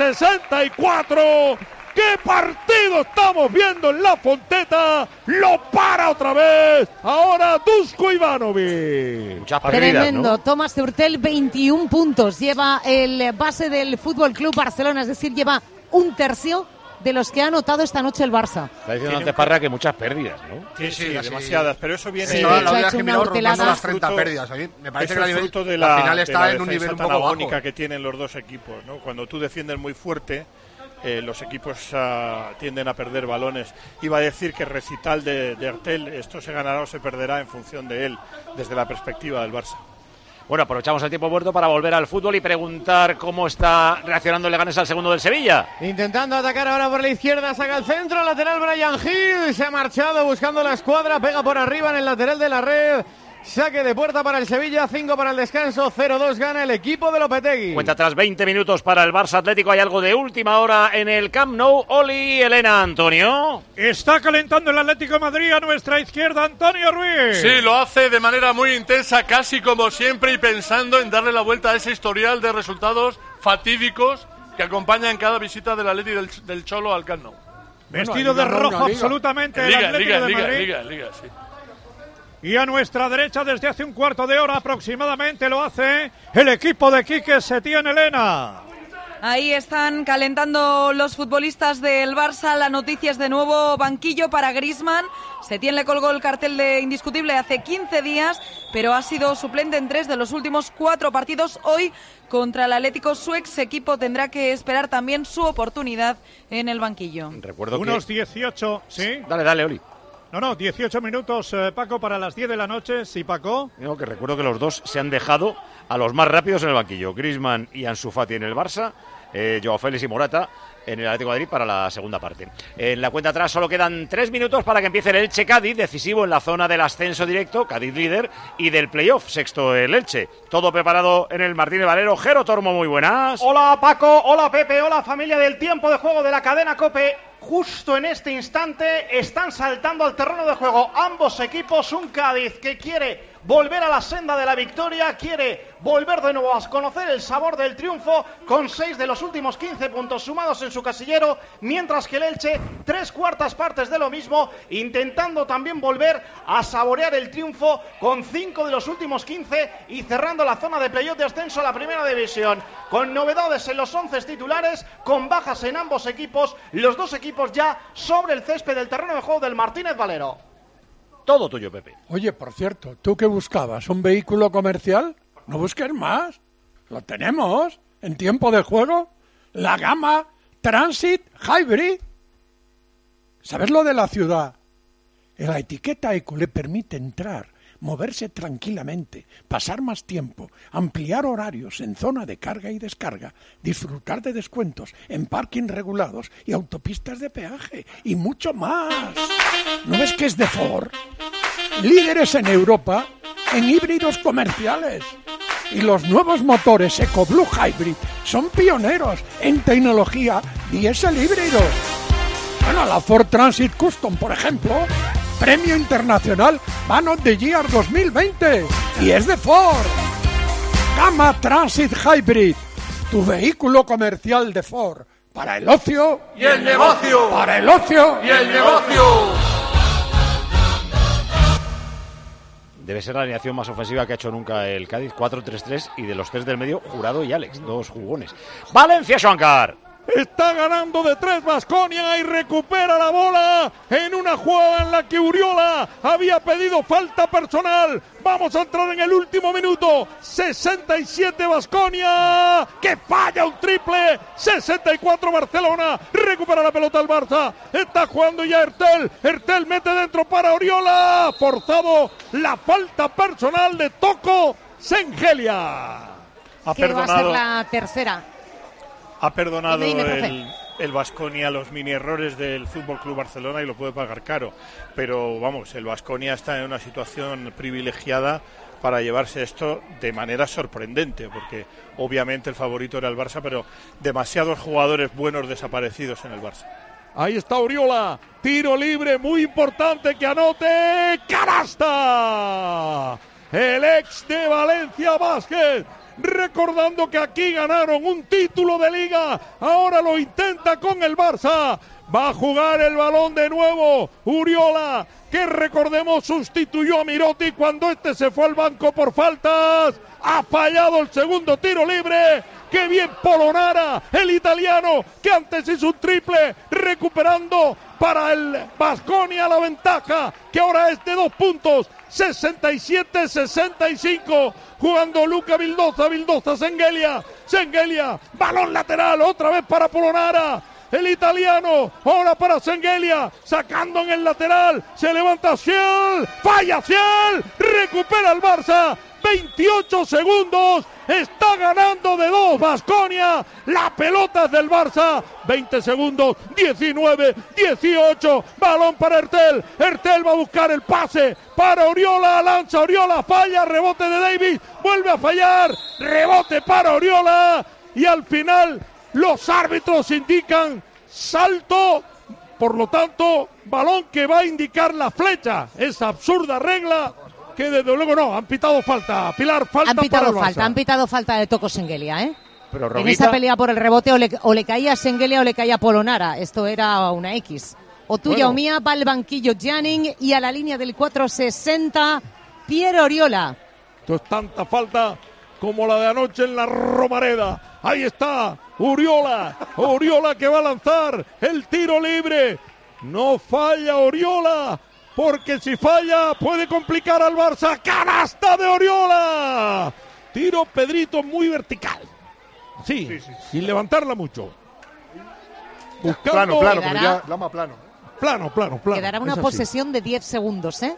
64. ¡Qué partido estamos viendo en La Fonteta! ¡Lo para otra vez! Ahora Dusko Ivanovic. Muchas pérdidas, tremendo, ¿no? Tomás Hurtel, 21 puntos. Lleva el base del Fútbol Club Barcelona, es decir, lleva un tercio de los que ha anotado esta noche el Barça. Está diciendo antes Parra que muchas pérdidas, ¿no? Sí, demasiadas, pero eso viene... Sí, de hecho, ha hecho una hortelada. Las 30 pérdidas. A mí me parece que la final está en un nivel un poco bajo. Que tienen los dos equipos, ¿no? Cuando tú defiendes muy fuerte, los equipos tienden a perder balones. Iba a decir que recital de Artel, esto se ganará o se perderá en función de él, desde la perspectiva del Barça. Bueno, aprovechamos el tiempo muerto para volver al fútbol y preguntar cómo está reaccionando el Leganés al segundo del Sevilla. Intentando atacar ahora por la izquierda, saca el centro, lateral Bryan Gil, se ha marchado buscando la escuadra, pega por arriba en el lateral de la red. Saque de puerta para el Sevilla, 5 para el descanso, 0-2 gana el equipo de Lopetegui. Cuenta tras 20 minutos para el Barça Atlético. Hay algo de última hora en el Camp Nou. Oli, Elena, Antonio. Está calentando el Atlético de Madrid a nuestra izquierda, Antonio Ruiz. Sí, lo hace de manera muy intensa, casi como siempre, y pensando en darle la vuelta a ese historial de resultados fatídicos que acompañan cada visita del Atleti del Cholo al Camp Nou. Vestido de rojo absolutamente el Atlético de Madrid. Liga, sí. Y a nuestra derecha, desde hace un cuarto de hora aproximadamente, lo hace el equipo de Quique Setién, Elena. Ahí están calentando los futbolistas del Barça. La noticia es de nuevo banquillo para Griezmann. Setién le colgó el cartel de indiscutible hace 15 días, pero ha sido suplente en 3 de los últimos 4 partidos. Hoy, contra el Atlético, su ex equipo tendrá que esperar también su oportunidad en el banquillo. Recuerdo unos que... 18, ¿sí? Dale, Oli. No, 18 minutos, Paco, para las 10 de la noche. Sí, Paco. No, que recuerdo que los dos se han dejado a los más rápidos en el banquillo. Griezmann y Ansu Fati en el Barça, Joao Félix y Morata en el Atlético de Madrid para la segunda parte. En la cuenta atrás solo quedan 3 minutos para que empiece el Elche Cádiz, decisivo en la zona del ascenso directo, Cádiz líder, y del playoff, sexto el Elche. Todo preparado en el Martínez Valero. Jero Tormo, muy buenas. Hola Paco, hola Pepe, hola familia del tiempo de juego de la cadena COPE. Justo en este instante están saltando al terreno de juego ambos equipos. Un Cádiz que quiere volver a la senda de la victoria, quiere volver de nuevo a conocer el sabor del triunfo con 6 de los últimos 15 puntos sumados en su casillero, mientras que el Elche 3/4 partes de lo mismo, intentando también volver a saborear el triunfo con 5 de los últimos 15 y cerrando la zona de playoff de ascenso a la primera división, con novedades en los 11 titulares, con bajas en ambos equipos, los dos equipos ya sobre el césped del terreno de juego del Martínez Valero. Todo tuyo, Pepe. Oye, por cierto, ¿tú qué buscabas? ¿Un vehículo comercial? No busques más. Lo tenemos en tiempo de juego. La gama Transit Hybrid. ¿Sabes lo de la ciudad? La etiqueta Eco le permite entrar, moverse tranquilamente, pasar más tiempo, ampliar horarios en zona de carga y descarga, disfrutar de descuentos en parking regulados y autopistas de peaje y mucho más. ¿No ves que es de Ford? Líderes en Europa en híbridos comerciales. Y los nuevos motores EcoBlue Hybrid son pioneros en tecnología diésel híbrido. Bueno, la Ford Transit Custom, por ejemplo, Premio Internacional Van of the Year 2020 y es de Ford. Gama Transit Hybrid, tu vehículo comercial de Ford, para el ocio y el negocio. Para el ocio y el negocio. Debe ser la alineación más ofensiva que ha hecho nunca el Cádiz, 4-3-3, y de los 3 del medio, Jurado y Alex, 2 jugones. Valencia, Schwankar. Está ganando de 3 Baskonia y recupera la bola en una jugada en la que Uriola había pedido falta personal. Vamos a entrar en el último minuto. 67 Baskonia, que falla un triple. 64 Barcelona, recupera la pelota el Barça. Está jugando ya Hertel. Hertel mete dentro para Oriola. Forzado la falta personal de Toko Sengelia. Que va a ser la tercera. Ha perdonado el Baskonia los mini errores del Fútbol Club Barcelona y lo puede pagar caro. Pero vamos, el Baskonia está en una situación privilegiada para llevarse esto de manera sorprendente, porque obviamente el favorito era el Barça, pero demasiados jugadores buenos desaparecidos en el Barça. Ahí está Oriola, tiro libre muy importante que anote, canasta. El ex de Valencia Basket. Recordando que aquí ganaron un título de liga, ahora lo intenta con el Barça. Va a jugar el balón de nuevo Uriola, que recordemos sustituyó a Mirotti cuando este se fue al banco por faltas. Ha fallado el segundo tiro libre. ¡Qué bien Polonara, el italiano, que antes hizo un triple! Recuperando para el Baskonia la ventaja, que ahora es de 2 puntos. 67-65, jugando Luca Vildoza, Sengelia, balón lateral, otra vez para Polonara, el italiano, ahora para Sengelia, sacando en el lateral, se levanta Ciel, falla Ciel, recupera el Barça, 28 segundos, está ganando de 2 Baskonia, la pelota es del Barça, 20 segundos, 19, 18, balón para Hertel va a buscar el pase para Oriola, lanza Oriola, falla, rebote de Davis, vuelve a fallar, rebote para Oriola, y al final los árbitros indican salto, por lo tanto, balón que va a indicar la flecha, esa absurda regla que desde luego no, han pitado falta. Pilar, falta han pitado para el Barça. Han pitado falta de Toko Sengelia, ¿eh? Pero Romita... En esa pelea por el rebote o le caía Sengelia o le caía Polonara. Esto era una X. O tuya o mía, va al banquillo Janning y a la línea del 4-60, Piero Oriola. Esto es tanta falta como la de anoche en la Romareda. Ahí está Oriola que va a lanzar el tiro libre. No falla Oriola, porque si falla puede complicar al Barça. ¡Canasta de Oriola! Tiro Pedrito muy vertical. Sí, sin levantarla mucho. Buscando... Plano, pero ya la más plano. Plano. Quedará una posesión de 10 segundos, ¿eh?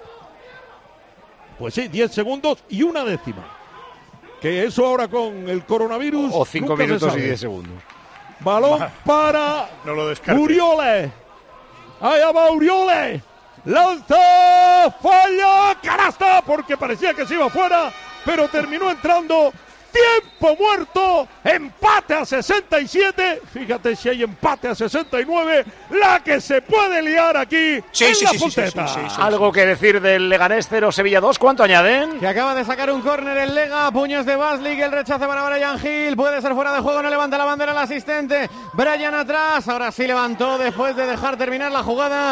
Pues sí, 10 segundos y una décima. Que eso ahora con el coronavirus... O 5 minutos y 10 segundos. Balón para no lo descartes. Uriole. Allá va Uriole. Lanza, falla, canasta, porque parecía que se iba fuera, pero terminó entrando. Tiempo muerto, empate a 67, fíjate si hay empate a 69, la que se puede liar aquí en la Fonteta. Algo que decir del Leganés 0, Sevilla 2, ¿cuánto añaden? Que acaba de sacar un córner el Lega, puños de Baslik, el rechace para Brian Hill, puede ser fuera de juego, no levanta la bandera el asistente, Brian atrás, ahora sí levantó después de dejar terminar la jugada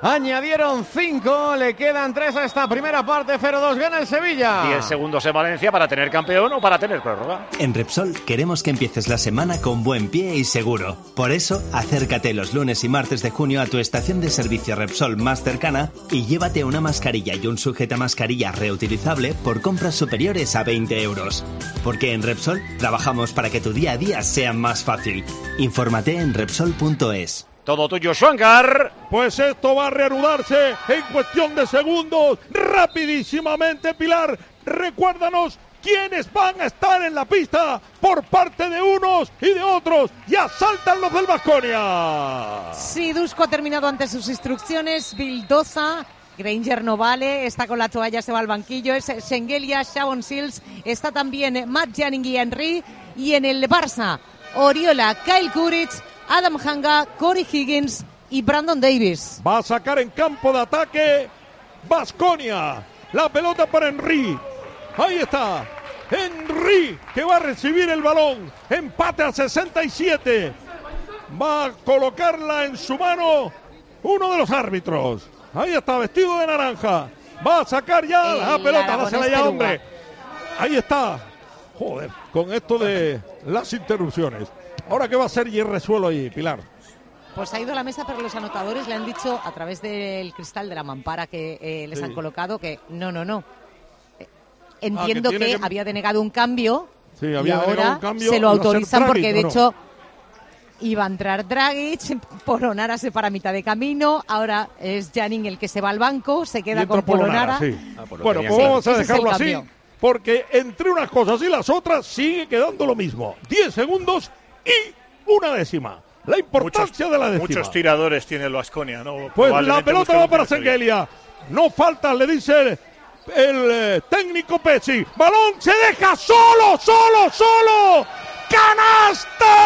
Añadieron 5, le quedan 3 a esta primera parte, 0-2, gana el Sevilla. 10 segundos en Valencia para tener campeón o para tener prórroga. En Repsol queremos que empieces la semana con buen pie y seguro. Por eso, acércate los lunes y martes de junio a tu estación de servicio Repsol más cercana y llévate una mascarilla y un sujetamascarilla reutilizable por compras superiores a 20 euros. Porque en Repsol trabajamos para que tu día a día sea más fácil. Infórmate en Repsol.es. Todo tuyo, Schwankar. Pues esto va a reanudarse en cuestión de segundos. Rapidísimamente, Pilar, recuérdanos quiénes van a estar en la pista por parte de unos y de otros. Ya saltan los del Baskonia. Sí, Dusko ha terminado ante sus instrucciones. Vildoza, Granger no vale, está con la toalla, se va al banquillo. Es Schengelia, Shavon Shields, está también Matt Janning y Henry. Y en el Barça, Oriola, Kyle Kuric, Adam Hanga, Corey Higgins y Brandon Davis. Va a sacar en campo de ataque Baskonia. La pelota para Henry. Ahí está. Henry que va a recibir el balón. Empate a 67. Va a colocarla en su mano uno de los árbitros. Ahí está, vestido de naranja. Va a sacar ya la pelota. Dásela ya, hombre. Ahí está. Joder, con esto de las interrupciones. Ahora, ¿qué va a hacer Hierrezuelo ahí, Pilar? Pues ha ido a la mesa, pero los anotadores le han dicho a través del cristal de la mampara que les han colocado que no. Entiendo que había denegado un cambio y ahora se lo autorizan porque de hecho iba a entrar Dragic, Polonara se para mitad de camino, ahora es Janning el que se va al banco, se queda con Polonara. Bueno, pues vamos a dejarlo así, porque entre unas cosas y las otras sigue quedando lo mismo. 10 segundos y una décima. La importancia de la décima. Muchos tiradores tiene el Baskonia, ¿no? Pues la pelota va para Schengelia. No falta, le dice el técnico Pecci. Balón se deja solo. ¡Canasta!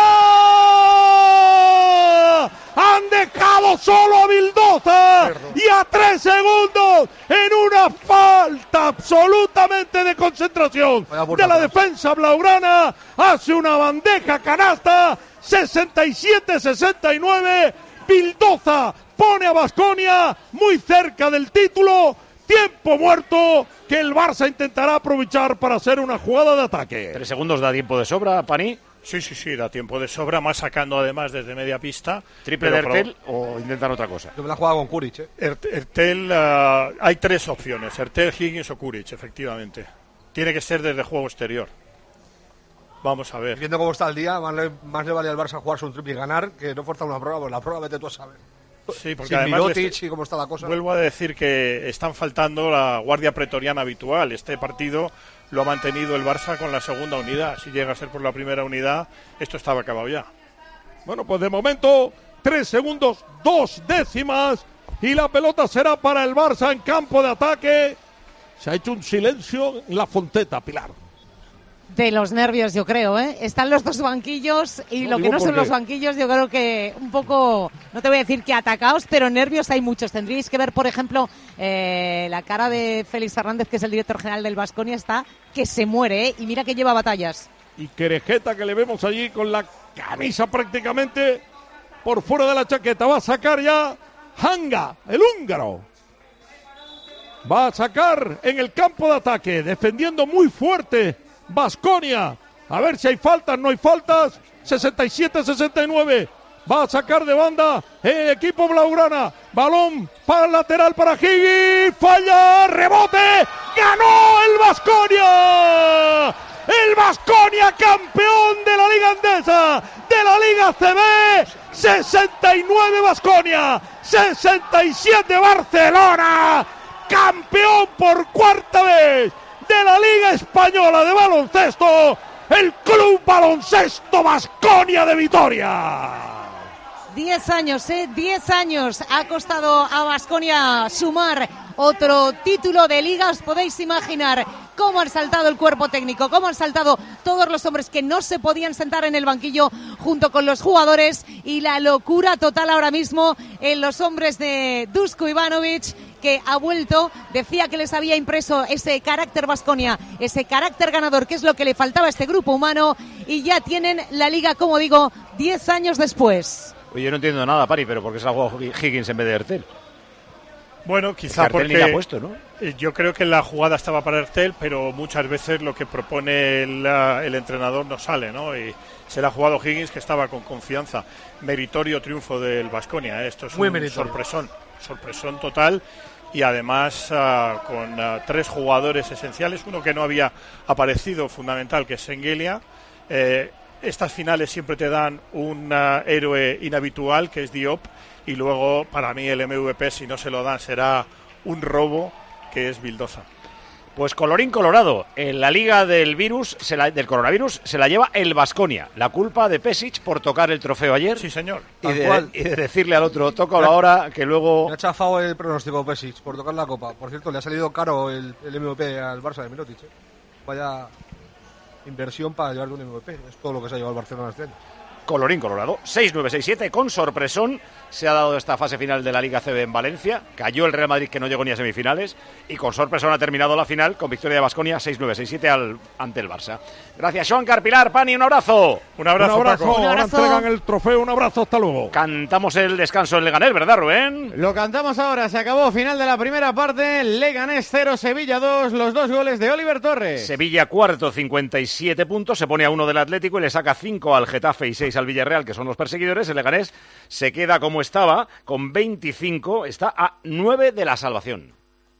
Han dejado solo a Vildoza y a 3 segundos en una falta absolutamente de concentración de la defensa blaugrana. Hace una bandeja canasta. 67-69. Vildoza pone a Baskonia muy cerca del título. Tiempo muerto que el Barça intentará aprovechar para hacer una jugada de ataque. 3 segundos da tiempo de sobra, Pani. Sí, da tiempo de sobra, más sacando además desde media pista. ¿Triple de Ertel o intentan otra cosa? Yo me la he jugado con Kuric, Ertel, hay 3 opciones, Ertel, Higgins o Kuric, efectivamente. Tiene que ser desde juego exterior. Vamos a ver. Viendo cómo está el día, más le vale al Barça jugarse un triple y ganar que no forzar una prórroga, porque la prórroga vete tú a saber. Sí, porque sin además Mirotic y cómo está la cosa. Vuelvo a decir que están faltando la guardia pretoriana habitual. Este partido lo ha mantenido el Barça con la segunda unidad. Si llega a ser por la primera unidad, esto estaba acabado ya. Bueno, pues de momento 3 segundos, 2 décimas y la pelota será para el Barça en campo de ataque. Se ha hecho un silencio en la Fonteta, Pilar. De los nervios, yo creo, ¿eh? Están los dos banquillos y lo que no son los banquillos, yo creo que un poco, no te voy a decir que atacaos, pero nervios hay muchos. Tendríais que ver, por ejemplo, la cara de Félix Fernández, que es el director general del Baskonia, está que se muere, ¿eh? Y mira que lleva batallas. Y Querejeta, que le vemos allí con la camisa prácticamente por fuera de la chaqueta. Va a sacar ya Hanga, el húngaro. Va a sacar en el campo de ataque, defendiendo muy fuerte Baskonia. A ver si hay faltas, no hay faltas. 67-69. Va a sacar de banda el equipo blaugrana. Balón para el lateral para Higgins. Falla, rebote. ¡Ganó el Baskonia! El Baskonia, campeón de la Liga Endesa, de la Liga CB. 69 Baskonia, 67 Barcelona. Campeón por cuarta vez de la Liga Española de Baloncesto, el Club Baloncesto Baskonia de Vitoria. 10 años, 10 años ha costado a Baskonia sumar otro título de liga. Os podéis imaginar cómo han saltado el cuerpo técnico, cómo han saltado todos los hombres que no se podían sentar en el banquillo junto con los jugadores, y la locura total ahora mismo en los hombres de Dusko Ivanovic, que ha vuelto, decía que les había impreso ese carácter Baskonia, ese carácter ganador, que es lo que le faltaba a este grupo humano, y ya tienen la liga, como digo, 10 años después. Oye, yo no entiendo nada, Pari, pero ¿por qué se ha jugado Higgins en vez de Ertel? Bueno, quizá porque le ha puesto, ¿no? Yo creo que la jugada estaba para Ertel, pero muchas veces lo que propone el entrenador no sale, ¿no? Y se la ha jugado Higgins, que estaba con confianza. Meritorio triunfo del Baskonia, ¿eh? Esto es Muy un meritorio. sorpresón total. Y además con 3 jugadores esenciales, uno que no había aparecido fundamental, que es Sengelia. Estas finales siempre te dan un héroe inhabitual, que es Diop, y luego para mí el MVP, si no se lo dan, será un robo, que es Vildoza. Pues colorín colorado, en la liga del coronavirus se la lleva el Baskonia. La culpa de Pesic por tocar el trofeo ayer. Sí, señor. Y de decirle al otro, tócalo ahora, que luego... Me ha chafado el pronóstico Pesic por tocar la copa. Por cierto, le ha salido caro el MVP al Barça de Mirotic. Vaya inversión para llevar un MVP. Es todo lo que se ha llevado el Barcelona este año. Colorín colorado, 6-9-6-7, con sorpresón se ha dado esta fase final de la Liga CB en Valencia. Cayó el Real Madrid, que no llegó ni a semifinales, y con sorpresón ha terminado la final con victoria de Baskonia 6-9-6-7 ante el Barça. Gracias, Joan Carpilar. Pani, un abrazo. Un abrazo, Paco. Ahora entregan el trofeo, un abrazo, hasta luego. Cantamos el descanso en Leganés, ¿verdad, Rubén? Lo cantamos ahora, se acabó, final de la primera parte, Leganés 0, Sevilla 2, los 2 goles de Oliver Torres. Sevilla cuarto, 57 puntos, se pone a 1 del Atlético y le saca 5 al Getafe y 6 al Villarreal, que son los perseguidores. El Leganés se queda como estaba, con 25, está a 9 de la salvación.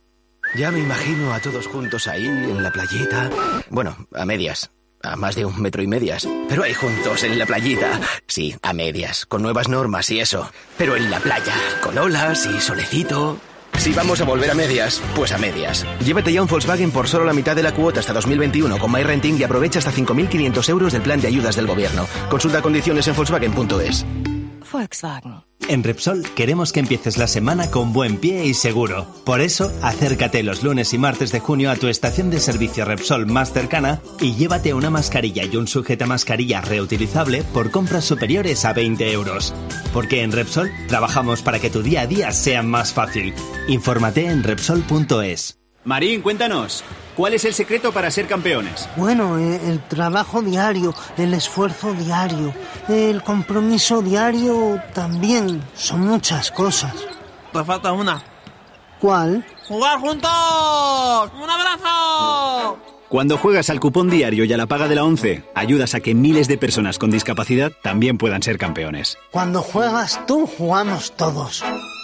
Ya me imagino a todos juntos ahí, en la playita. Bueno, a medias. A más de 1,5 metros. Pero ahí juntos, en la playita. Sí, a medias, con nuevas normas y eso. Pero en la playa, con olas y solecito. Si vamos a volver a medias, pues a medias. Llévate ya un Volkswagen por solo la mitad de la cuota hasta 2021 con MyRenting y aprovecha hasta 5.500 euros del plan de ayudas del gobierno. Consulta condiciones en Volkswagen.es. Volkswagen. En Repsol queremos que empieces la semana con buen pie y seguro. Por eso, acércate los lunes y martes de junio a tu estación de servicio Repsol más cercana y llévate una mascarilla y un sujetamascarilla reutilizable por compras superiores a 20 euros. Porque en Repsol trabajamos para que tu día a día sea más fácil. Infórmate en Repsol.es. Marín, cuéntanos, ¿cuál es el secreto para ser campeones? Bueno, el trabajo diario, el esfuerzo diario, el compromiso diario también. Son muchas cosas. Pues falta una. ¿Cuál? ¡Jugar juntos! ¡Un abrazo! Cuando juegas al cupón diario y a la paga de la 11, ayudas a que miles de personas con discapacidad también puedan ser campeones. Cuando juegas tú, jugamos todos.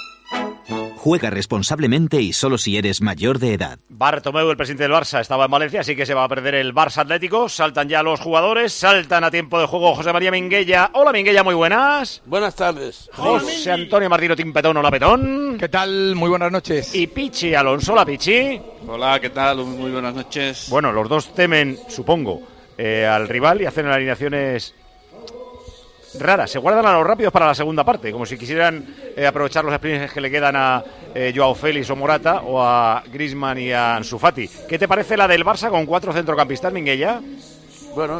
Juega responsablemente y solo si eres mayor de edad. Bartomeu, el presidente del Barça, estaba en Valencia, así que se va a perder el Barça Atlético. Saltan ya los jugadores, saltan a tiempo de juego José María Minguella. Hola Minguella, muy buenas. Buenas tardes. José Antonio Martino Timpetón, hola Petón. ¿Qué tal? Muy buenas noches. Y Pichi Alonso, hola Pichi. Hola, ¿qué tal? Muy buenas noches. Bueno, los dos temen, supongo, al rival y hacen alineaciones raras. Se guardan a los rápidos para la segunda parte, como si quisieran aprovechar los sprints que le quedan a Joao Félix o Morata, o a Griezmann y a Ansu Fati. ¿Qué te parece la del Barça con 4 centrocampistas, Minguella? Bueno,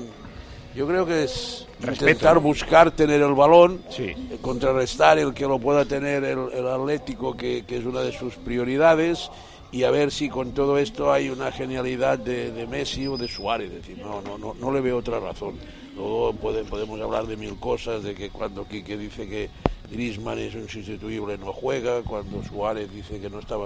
yo creo que es respeto, intentar buscar tener el balón, sí, contrarrestar el que lo pueda tener el Atlético, que es una de sus prioridades, y a ver si con todo esto hay una genialidad de Messi o de Suárez. Es decir, no le veo otra razón. Luego podemos hablar de mil cosas, de que cuando Quique dice que Griezmann es insustituible no juega, cuando Suárez dice que no estaba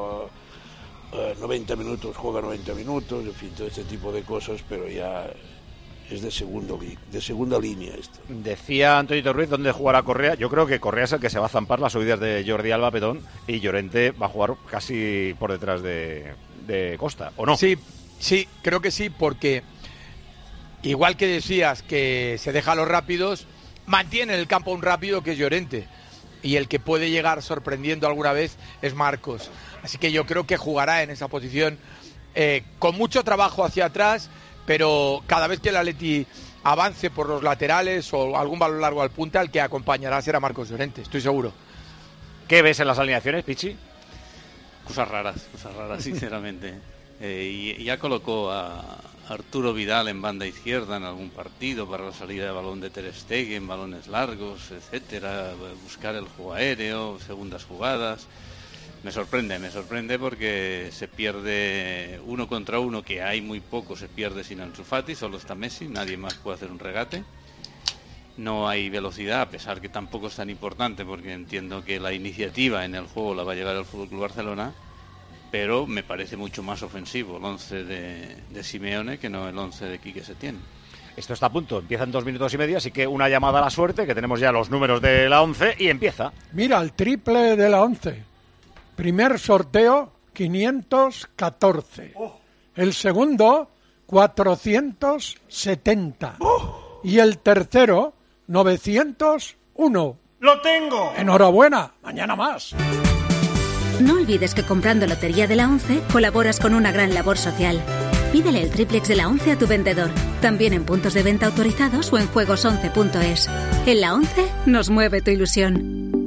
90 minutos, juega 90 minutos, en fin, todo este tipo de cosas, pero ya es de segunda línea esto. Decía Antonio Ruiz dónde jugará Correa. Yo creo que Correa es el que se va a zampar las oídas de Jordi Alba, Petón, y Llorente va a jugar casi por detrás de Costa, ¿o no? Sí, creo que sí, porque igual que decías que se deja a los rápidos, mantiene en el campo un rápido que es Llorente, y el que puede llegar sorprendiendo alguna vez es Marcos. Así que yo creo que jugará en esa posición con mucho trabajo hacia atrás, pero cada vez que el Atleti avance por los laterales o algún balón largo al punta, el que acompañará será Marcos Llorente, estoy seguro. ¿Qué ves en las alineaciones, Pichi? Cosas raras, sinceramente. Y ya colocó a Arturo Vidal en banda izquierda en algún partido para la salida de balón de Ter Stegen, balones largos, etcétera, buscar el juego aéreo, segundas jugadas. Me sorprende porque se pierde 1 contra 1, que hay muy poco, se pierde sin Ansu Fati, solo está Messi, nadie más puede hacer un regate. no hay velocidad, a pesar que tampoco es tan importante, porque entiendo que la iniciativa en el juego la va a llevar el FC Barcelona, pero me parece mucho más ofensivo el 11 de Simeone que no el 11 de Quique Setién. Esto está a punto, empieza en 2 minutos y medio, así que una llamada a la suerte, que tenemos ya los números de la 11 y empieza. Mira, el triple de la 11. Primer sorteo, 514. El segundo, 470. Y el tercero, 901. ¡Lo tengo! Enhorabuena, mañana más. No olvides que comprando Lotería de la 11 colaboras con una gran labor social. Pídele el triplex de la 11 a tu vendedor, también en puntos de venta autorizados o en juegos11.es. En la 11 nos mueve tu ilusión.